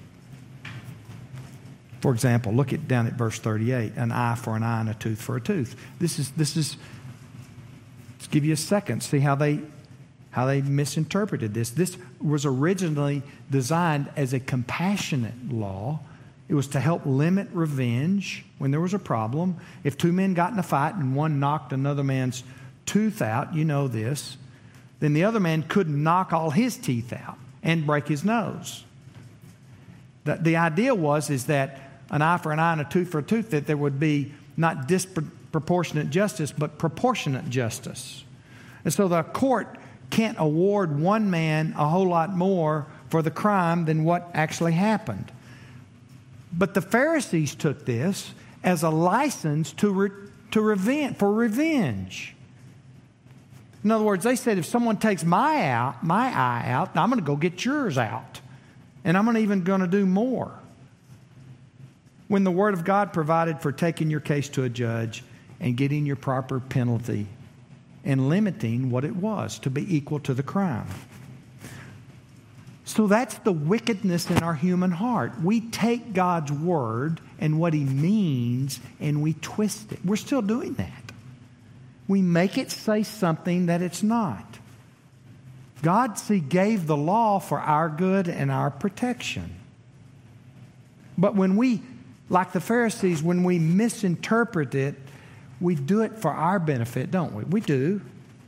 For example, look at down at verse thirty-eight, an eye for an eye and a tooth for a tooth. This is this is let's give you a second, see how they how they misinterpreted this. This was originally designed as a compassionate law. It was to help limit revenge when there was a problem. If two men got in a fight and one knocked another man's tooth out, you know this, then the other man couldn't knock all his teeth out and break his nose. The, the idea was is that an eye for an eye and a tooth for a tooth, that there would be not disproportionate justice, but proportionate justice. And so the court can't award one man a whole lot more for the crime than what actually happened. But the Pharisees took this as a license to re, to revenge, for revenge. In other words, they said, if someone takes my out, my eye out, I'm going to go get yours out. And I'm even going to do more. When the Word of God provided for taking your case to a judge and getting your proper penalty and limiting what it was to be equal to the crime. So that's the wickedness in our human heart. We take God's Word and what He means and we twist it. We're still doing that. We make it say something that it's not. God, see, gave the law for our good and our protection. But when we, like the Pharisees, when we misinterpret it, we do it for our benefit, don't we? We do.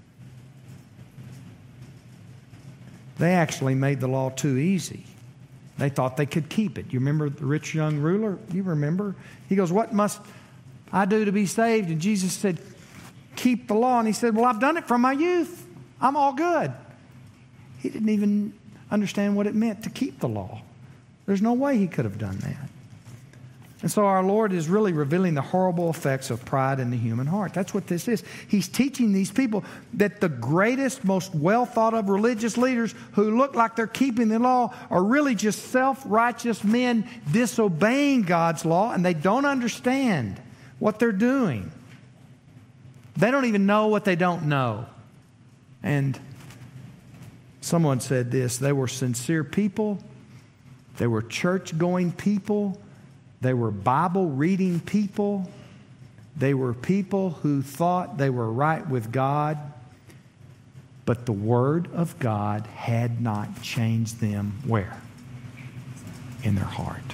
They actually made the law too easy. They thought they could keep it. You remember the rich young ruler? You remember? He goes, what must I do to be saved? And Jesus said, keep the law. And he said, well, I've done it from my youth. I'm all good. He didn't even understand what it meant to keep the law. There's no way he could have done that. And so our Lord is really revealing the horrible effects of pride in the human heart. That's what this is. He's teaching these people that the greatest, most well thought of religious leaders who look like they're keeping the law are really just self-righteous men disobeying God's law, and they don't understand what they're doing. They don't even know what they don't know. And someone said this, they were sincere people, they were church-going people, they were Bible-reading people, they were people who thought they were right with God, but the Word of God had not changed them where? In their heart.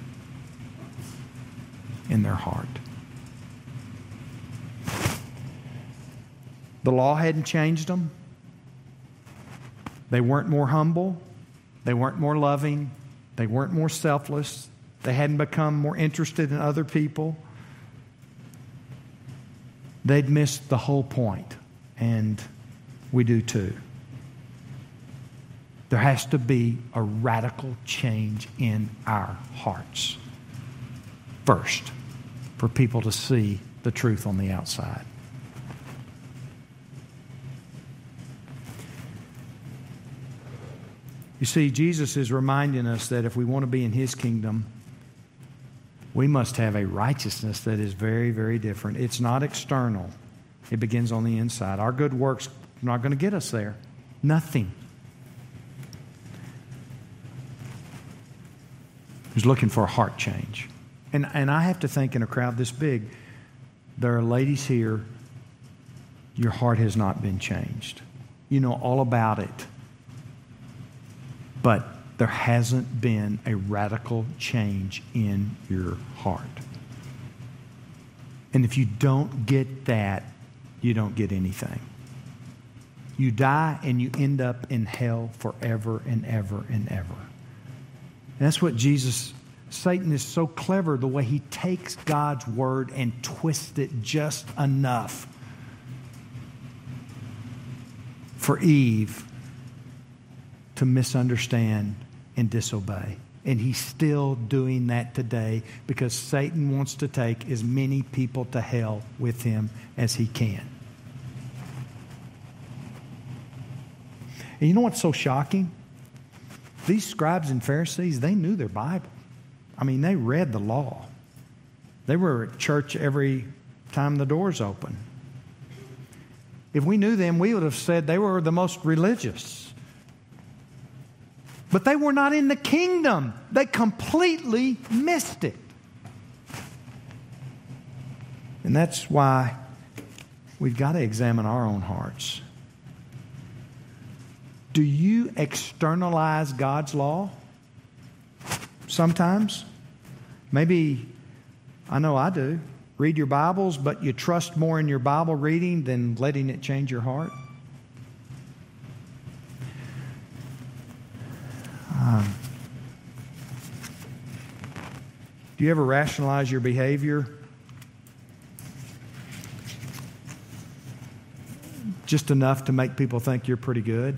In their heart. The law hadn't changed them. They weren't more humble. They weren't more loving. They weren't more selfless. They hadn't become more interested in other people. They'd missed the whole point, and we do too. There has to be a radical change in our hearts first for people to see the truth on the outside. You see, Jesus is reminding us that if we want to be in His kingdom, we must have a righteousness that is very, very different. It's not external. It begins on the inside. Our good works are not going to get us there. Nothing. He's looking for a heart change. And, and I have to think in a crowd this big, there are ladies here, your heart has not been changed. You know all about it. But there hasn't been a radical change in your heart. And if you don't get that, you don't get anything. You die and you end up in hell forever and ever and ever. And that's what Jesus, Satan is so clever the way he takes God's word and twists it just enough for Eve to misunderstand and disobey. And he's still doing that today because Satan wants to take as many people to hell with him as he can. And you know what's so shocking? These scribes and Pharisees, they knew their Bible. I mean, they read the law. They were at church every time the doors open. If we knew them, we would have said they were the most religious. But they were not in the kingdom. They completely missed it. And that's why we've got to examine our own hearts. Do you externalize God's law? Sometimes. Maybe, I know I do. Read your Bibles, but you trust more in your Bible reading than letting it change your heart. Um, do you ever rationalize your behavior? Just enough to make people think you're pretty good?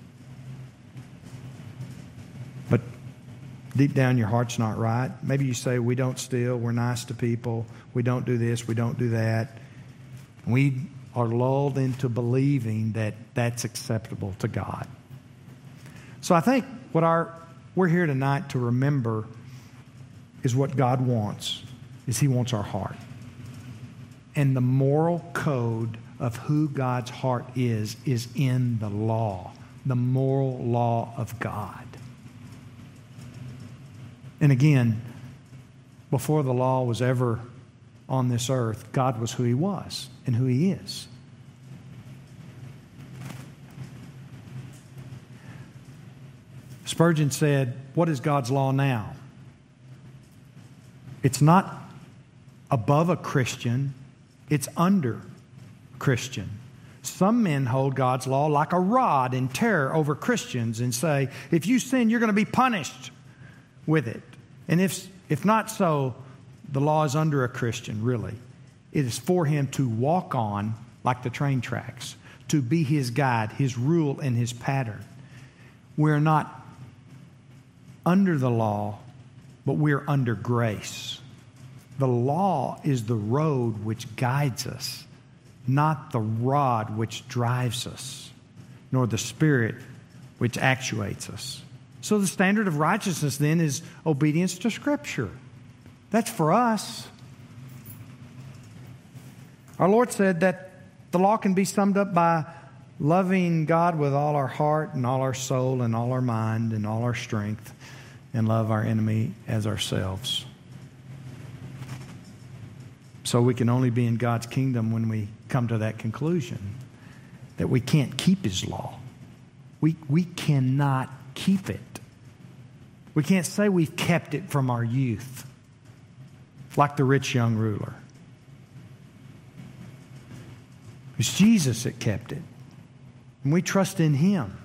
But deep down your heart's not right. Maybe you say, we don't steal, we're nice to people, we don't do this, we don't do that. We are lulled into believing that that's acceptable to God. So I think what our we're here tonight to remember is what God wants, is He wants our heart. And the moral code of who God's heart is, is in the law, the moral law of God. And again, before the law was ever on this earth, God was who He was and who He is. Spurgeon said, what is God's law now? It's not above a Christian, it's under Christian. Some men hold God's law like a rod and terror over Christians and say, if you sin, you're going to be punished with it. And if, if not so, the law is under a Christian, really. It is for him to walk on like the train tracks, to be his guide, his rule, and his pattern. We're not under the law, but we're under grace. The law is the road which guides us, not the rod which drives us, nor the Spirit which actuates us. So the standard of righteousness then is obedience to Scripture. That's for us. Our Lord said that the law can be summed up by loving God with all our heart and all our soul and all our mind and all our strength, and love our enemy as ourselves. So we can only be in God's kingdom when we come to that conclusion that we can't keep His law. We, we cannot keep it. We can't say we've kept it from our youth, like the rich young ruler. It's Jesus that kept it. And we trust in Him.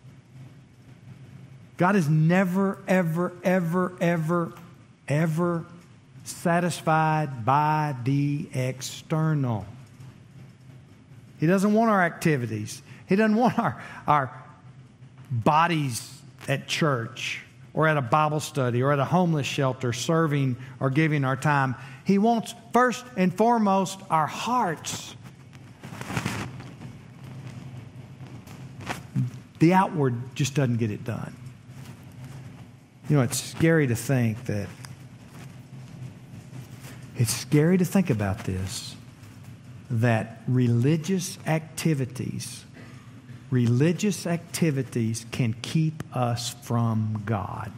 God is never, ever, ever, ever, ever satisfied by the external. He doesn't want our activities. He doesn't want our, our bodies at church or at a Bible study or at a homeless shelter serving or giving our time. He wants first and foremost our hearts. The outward just doesn't get it done. You know, it's scary to think that, it's scary to think about this, that religious activities, religious activities can keep us from God.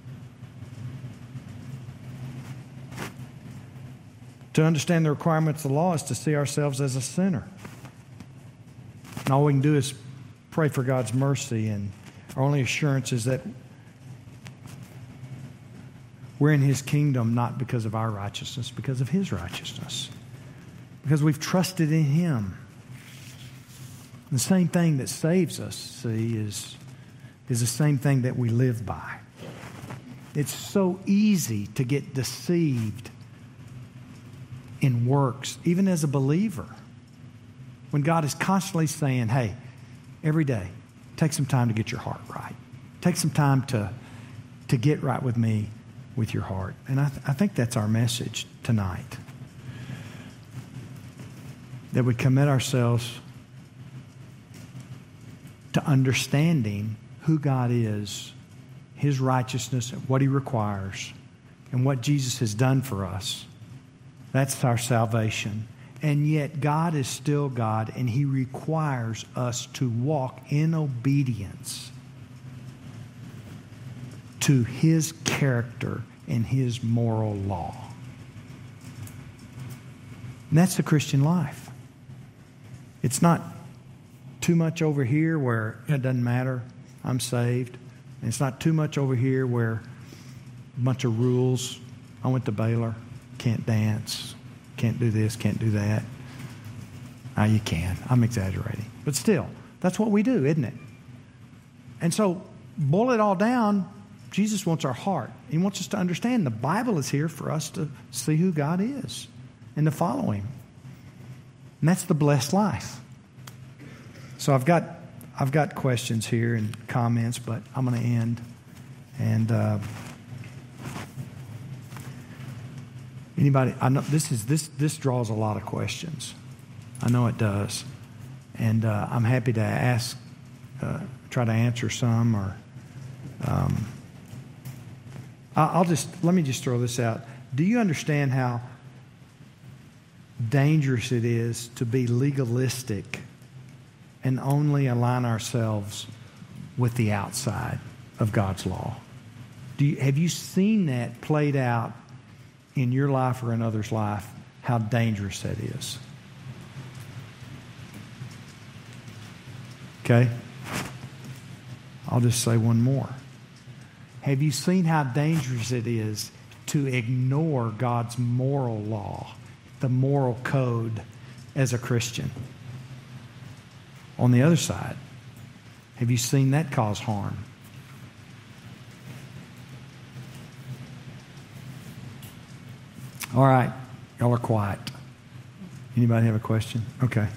To understand the requirements of the law is to see ourselves as a sinner. And all we can do is pray for God's mercy, and our only assurance is that we're in His kingdom not because of our righteousness, because of His righteousness. Because we've trusted in Him. The same thing that saves us, see, is, is the same thing that we live by. It's so easy to get deceived in works, even as a believer, when God is constantly saying, hey, every day, take some time to get your heart right. Take some time to, to get right with me with your heart. And I, th- I think that's our message tonight. That we commit ourselves to understanding who God is, His righteousness, and what He requires, and what Jesus has done for us. That's our salvation. And yet God is still God, and He requires us to walk in obedience to His character and His moral law. And that's the Christian life. It's not too much over here where it doesn't matter, I'm saved. And it's not too much over here where a bunch of rules. I went to Baylor, can't dance, can't do this, can't do that. Ah, you can. I'm exaggerating. But still, that's what we do, isn't it? And so, boil it all down, Jesus wants our heart. He wants us to understand the Bible is here for us to see who God is and to follow Him. And that's the blessed life. So I've got I've got questions here and comments, but I'm going to end. And uh, anybody, I know this is this this draws a lot of questions. I know it does, and uh, I'm happy to ask, uh, try to answer some, or um, I'll just let me just throw this out. Do you understand how dangerous it is to be legalistic and only align ourselves with the outside of God's law? Do you, have you seen that played out in your life or in others' life, how dangerous that is? Okay? I'll just say one more. Have you seen how dangerous it is to ignore God's moral law, the moral code, as a Christian? On the other side, have you seen that cause harm? All right. Y'all are quiet. Anybody have a question? Okay.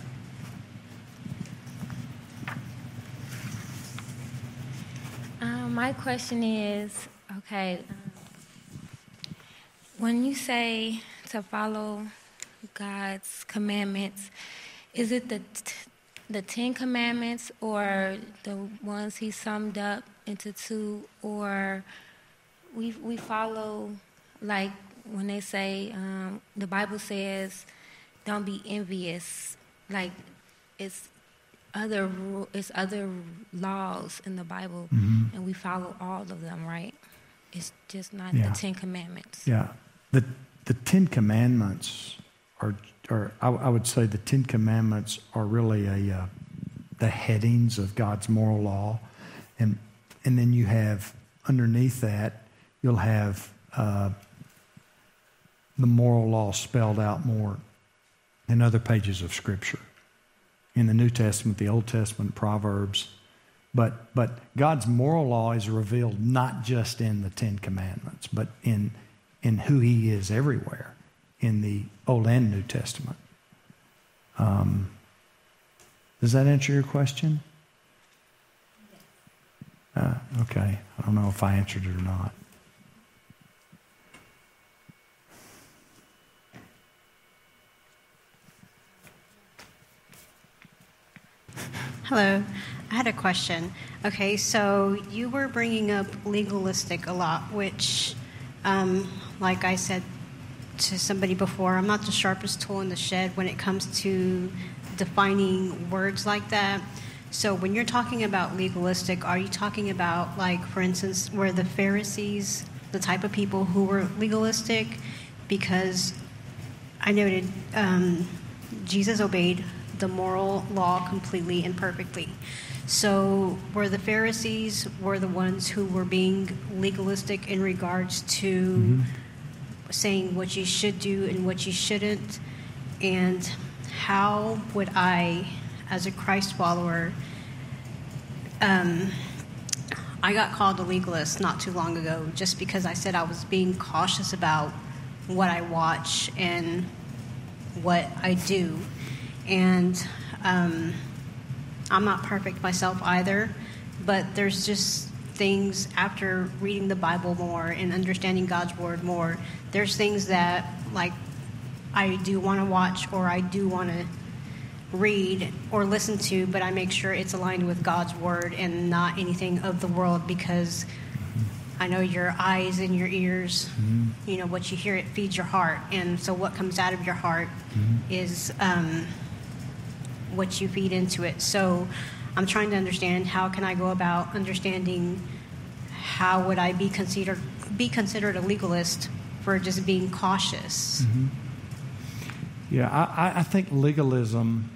Um, my question is, okay, um, when you say to follow God's commandments, is it the t- the Ten Commandments or the ones He summed up into two, or we we follow, like when they say, um, the Bible says, don't be envious, like it's other ru- it's other laws in the Bible, mm-hmm. and we follow all of them, right? It's just not yeah. the Ten Commandments. Yeah, the the Ten Commandments are, are I, I would say the Ten Commandments are really a uh, the headings of God's moral law, and and then you have underneath that you'll have uh, the moral law spelled out more in other pages of Scripture. In the New Testament, the Old Testament, Proverbs. But but God's moral law is revealed not just in the Ten Commandments, but in in who He is everywhere in the Old and New Testament. Um, does that answer your question? Uh, okay. I don't know if I answered it or not. Hello. I had a question. Okay, so you were bringing up legalistic a lot, which, um, like I said to somebody before, I'm not the sharpest tool in the shed when it comes to defining words like that. So when you're talking about legalistic, are you talking about, like, for instance, were the Pharisees the type of people who were legalistic? Because I noted um, Jesus obeyed the moral law completely and perfectly. So were the Pharisees were the ones who were being legalistic in regards to mm-hmm. saying what you should do and what you shouldn't? And how would I, as a Christ follower, um, I got called a legalist not too long ago just because I said I was being cautious about what I watch and what I do. And um, I'm not perfect myself either, but there's just things after reading the Bible more and understanding God's Word more, there's things that, like, I do want to watch or I do want to read or listen to, but I make sure it's aligned with God's Word and not anything of the world, because I know your eyes and your ears, mm-hmm. you know, what you hear, it feeds your heart. And so what comes out of your heart mm-hmm. is um, what you feed into it. So I'm trying to understand, how can I go about understanding how would I be considered be considered a legalist for just being cautious? Mm-hmm. Yeah, I, I think legalism,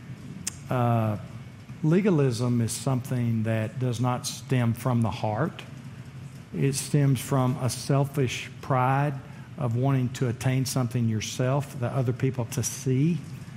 uh, legalism is something that does not stem from the heart. It stems from a selfish pride of wanting to attain something yourself that other people to see.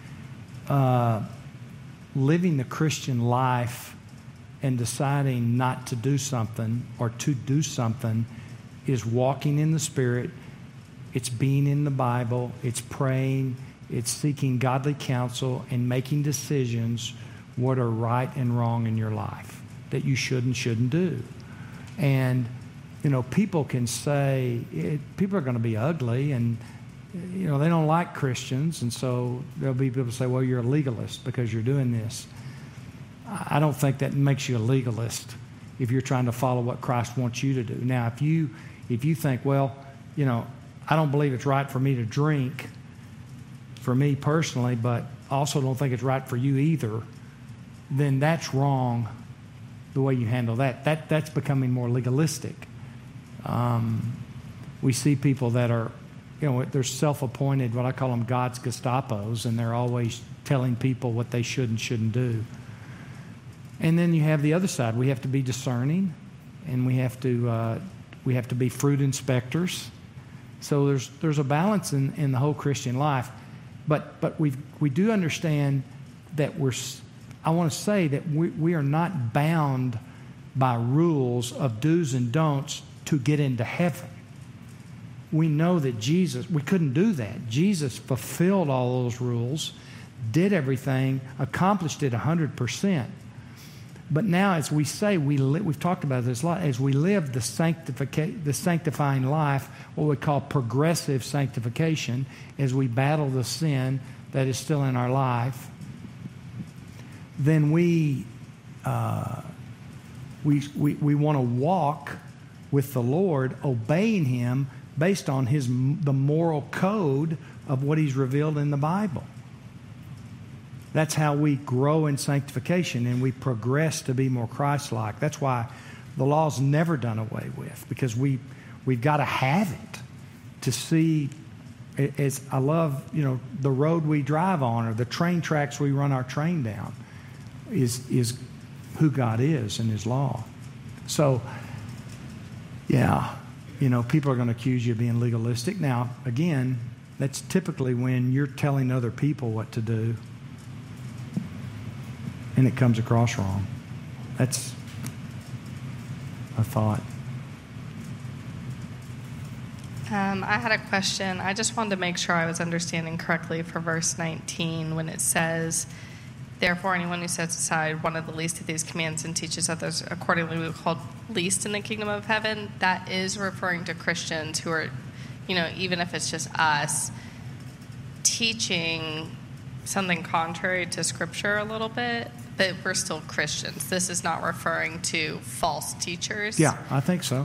Uh, living the Christian life and deciding not to do something or to do something is walking in the Spirit. It's being in the Bible. It's praying. It's seeking godly counsel and making decisions what are right and wrong in your life that you should and shouldn't do. And, you know, people can say, it, people are going to be ugly and, you know, they don't like Christians. And so there'll be people say, well, you're a legalist because you're doing this. I don't think that makes you a legalist if you're trying to follow what Christ wants you to do. Now, if you, if you think, well, you know, I don't believe it's right for me to drink, for me personally, but also don't think it's right for you either, then that's wrong the way you handle that. That that's becoming more legalistic. Um, we see people that are, you know, they're self-appointed, what I call them God's Gestapos, and they're always telling people what they should and shouldn't do. And then you have the other side. We have to be discerning, and we have to uh, we have to be fruit inspectors. So there's there's a balance in, in the whole Christian life. But but we we do understand that we're, I want to say that we, we are not bound by rules of do's and don'ts to get into heaven. We know that Jesus, we couldn't do that. Jesus fulfilled all those rules, did everything, accomplished it one hundred percent. But now, as we say, we li- we've talked about this a lot, as we live the, sanctifica- the sanctifying life, what we call progressive sanctification, as we battle the sin that is still in our life, then we uh, we we, we want to walk with the Lord, obeying Him based on His the moral code of what He's revealed in the Bible. That's how we grow in sanctification and we progress to be more Christ-like. That's why the law's never done away with, because we, we've got to have it to see. As I love, you know, the road we drive on or the train tracks we run our train down is, is who God is and His law. So, yeah, you know, people are going to accuse you of being legalistic. Now, again, that's typically when you're telling other people what to do and it comes across wrong. That's a thought. Um, I had a question. I just wanted to make sure I was understanding correctly for verse nineteen when it says, therefore anyone who sets aside one of the least of these commands and teaches others accordingly will be called least in the kingdom of heaven. That is referring to Christians who are, you know, even if it's just us, teaching something contrary to Scripture a little bit. But we're still Christians. This is not referring to false teachers. Yeah, I think so.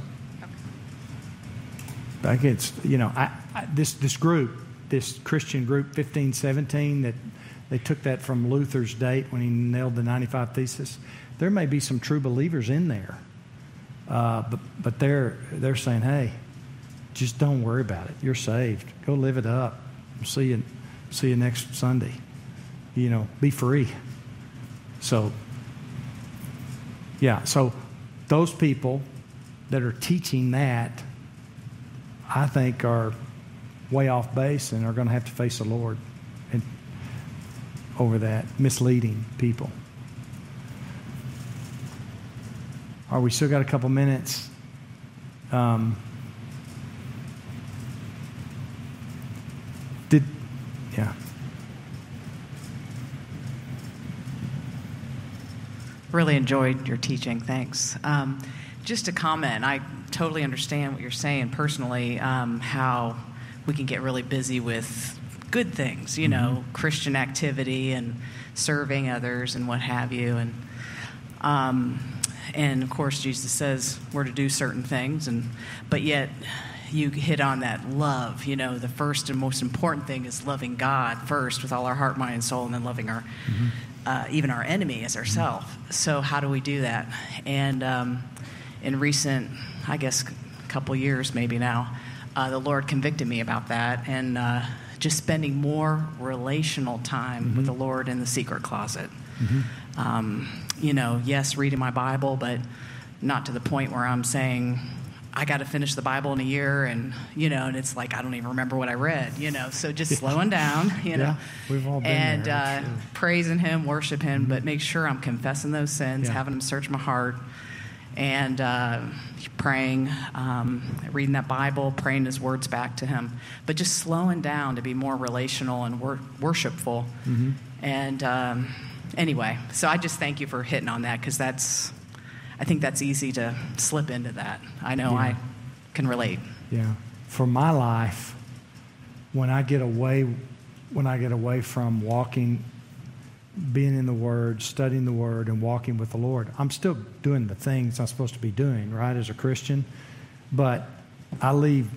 Okay. I it's, you know, I, I, this this group, this Christian group, fifteen seventeen, that they took that from Luther's date when he nailed the ninety-five Thesis. There may be some true believers in there, uh, but but they're they're saying, hey, just don't worry about it. You're saved. Go live it up. See you, see you next Sunday. You know, be free. So, yeah. So, those people that are teaching that, I think, are way off base and are going to have to face the Lord and over that, misleading people. All right, we still got a couple minutes. Um, did, yeah. Really enjoyed your teaching. Thanks. Um, just a comment. I totally understand what you're saying personally, um, how we can get really busy with good things, you know, mm-hmm. Christian activity and serving others and what have you. And, um, and of course, Jesus says we're to do certain things, and but yet you hit on that love. You know, the first and most important thing is loving God first with all our heart, mind, and soul, and then loving our mm-hmm. uh, even our enemy as ourselves. Mm-hmm. So how do we do that? And um, in recent, I guess, a couple years maybe now, uh, the Lord convicted me about that, and uh, just spending more relational time mm-hmm. with the Lord in the secret closet. Mm-hmm. Um, you know, yes, reading my Bible, but not to the point where I'm saying, I got to finish the Bible in a year, and, you know, and it's like, I don't even remember what I read, you know, so just slowing down, you know, yeah, we've all been and there, uh, praising Him, worship Him, mm-hmm. but make sure I'm confessing those sins, yeah. having Him search my heart, and uh, praying, um, reading that Bible, praying His words back to Him, but just slowing down to be more relational and wor- worshipful. Mm-hmm. And um, anyway, so I just thank you for hitting on that, because that's, I think that's easy to slip into that. I know yeah. I can relate. Yeah. For my life, when I get away, when I get away from walking, being in the Word, studying the Word, and walking with the Lord, I'm still doing the things I'm supposed to be doing, right, as a Christian, but I leave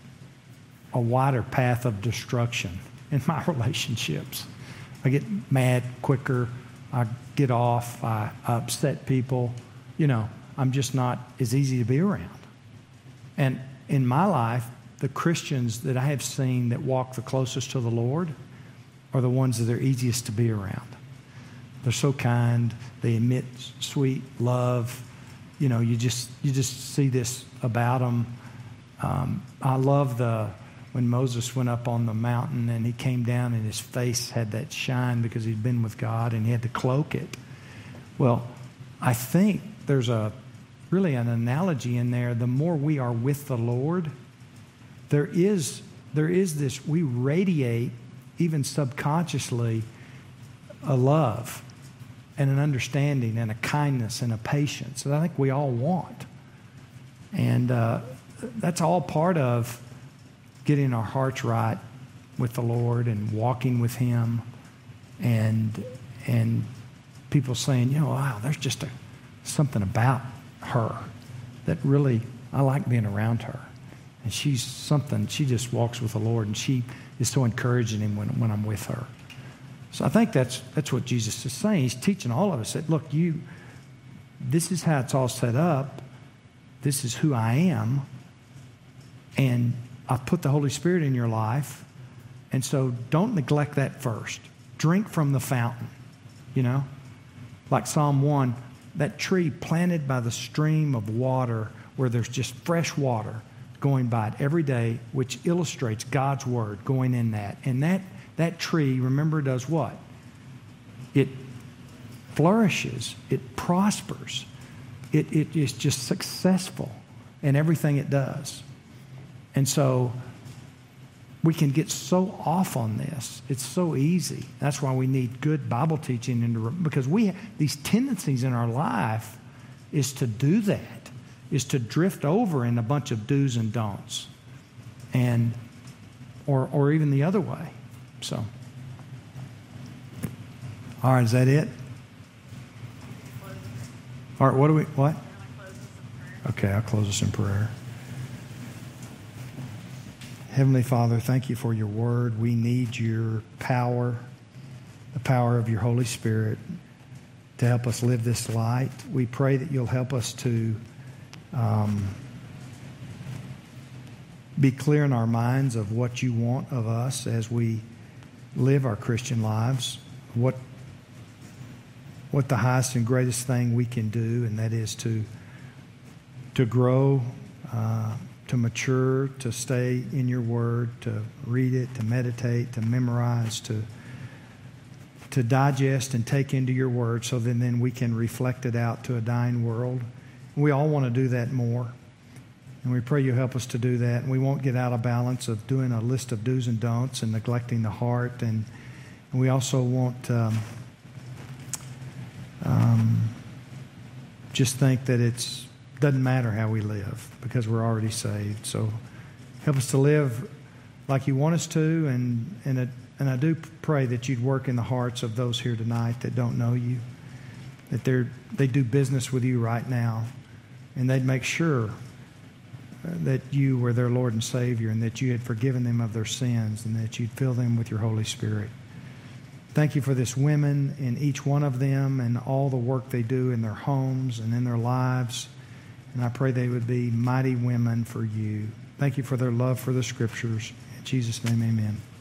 a wider path of destruction in my relationships. I get mad quicker. I get off. I upset people. You know, I'm just not as easy to be around. And in my life, the Christians that I have seen that walk the closest to the Lord are the ones that are easiest to be around. They're so kind. They emit sweet love. You know, you just you just see this about them. Um, I love the when Moses went up on the mountain and he came down and his face had that shine because he'd been with God and he had to cloak it. Well, I think there's a really an analogy in there. The more we are with the Lord, there is there is this, we radiate, even subconsciously, a love and an understanding and a kindness and a patience that I think we all want. And uh, that's all part of getting our hearts right with the Lord and walking with Him, and and people saying, you know, wow, there's just a something about her that really, I like being around her. And she's something, she just walks with the Lord, and she is so encouraging him when, when I'm with her. So I think that's that's what Jesus is saying. He's teaching all of us that, look, you, this is how it's all set up. This is who I am. And I've put the Holy Spirit in your life. And so don't neglect that first. Drink from the fountain, you know? Like Psalm one, that tree planted by the stream of water where there's just fresh water going by it every day, which illustrates God's Word going in that. And that, that tree, remember, does what? It flourishes. It prospers. It, it is just successful in everything it does. And so we can get so off on this. It's so easy. That's why we need good Bible teaching, into, because we these tendencies in our life is to do that, is to drift over in a bunch of do's and don'ts, and or or even the other way. So, all right, is that it? All right, what do we, what? Okay, I'll close us in prayer. Heavenly Father, thank you for your word. We need your power, the power of your Holy Spirit to help us live this light. We pray that you'll help us to um, be clear in our minds of what you want of us as we live our Christian lives, what what the highest and greatest thing we can do, and that is to to grow, uh, to mature, to stay in your word, to read it, to meditate, to memorize, to to digest and take into your word so that then we can reflect it out to a dying world. We all want to do that more. And we pray you help us to do that. And we won't get out of balance of doing a list of do's and don'ts and neglecting the heart. And, and we also won't um, um, just think that it's doesn't matter how we live because we're already saved. So help us to live like you want us to. And, and, it, and I do pray that you'd work in the hearts of those here tonight that don't know you, that they're, they do business with you right now. And they'd make sure that you were their Lord and Savior and that you had forgiven them of their sins and that you'd fill them with your Holy Spirit. Thank you for this women in each one of them and all the work they do in their homes and in their lives. And I pray they would be mighty women for you. Thank you for their love for the Scriptures. In Jesus' name, amen.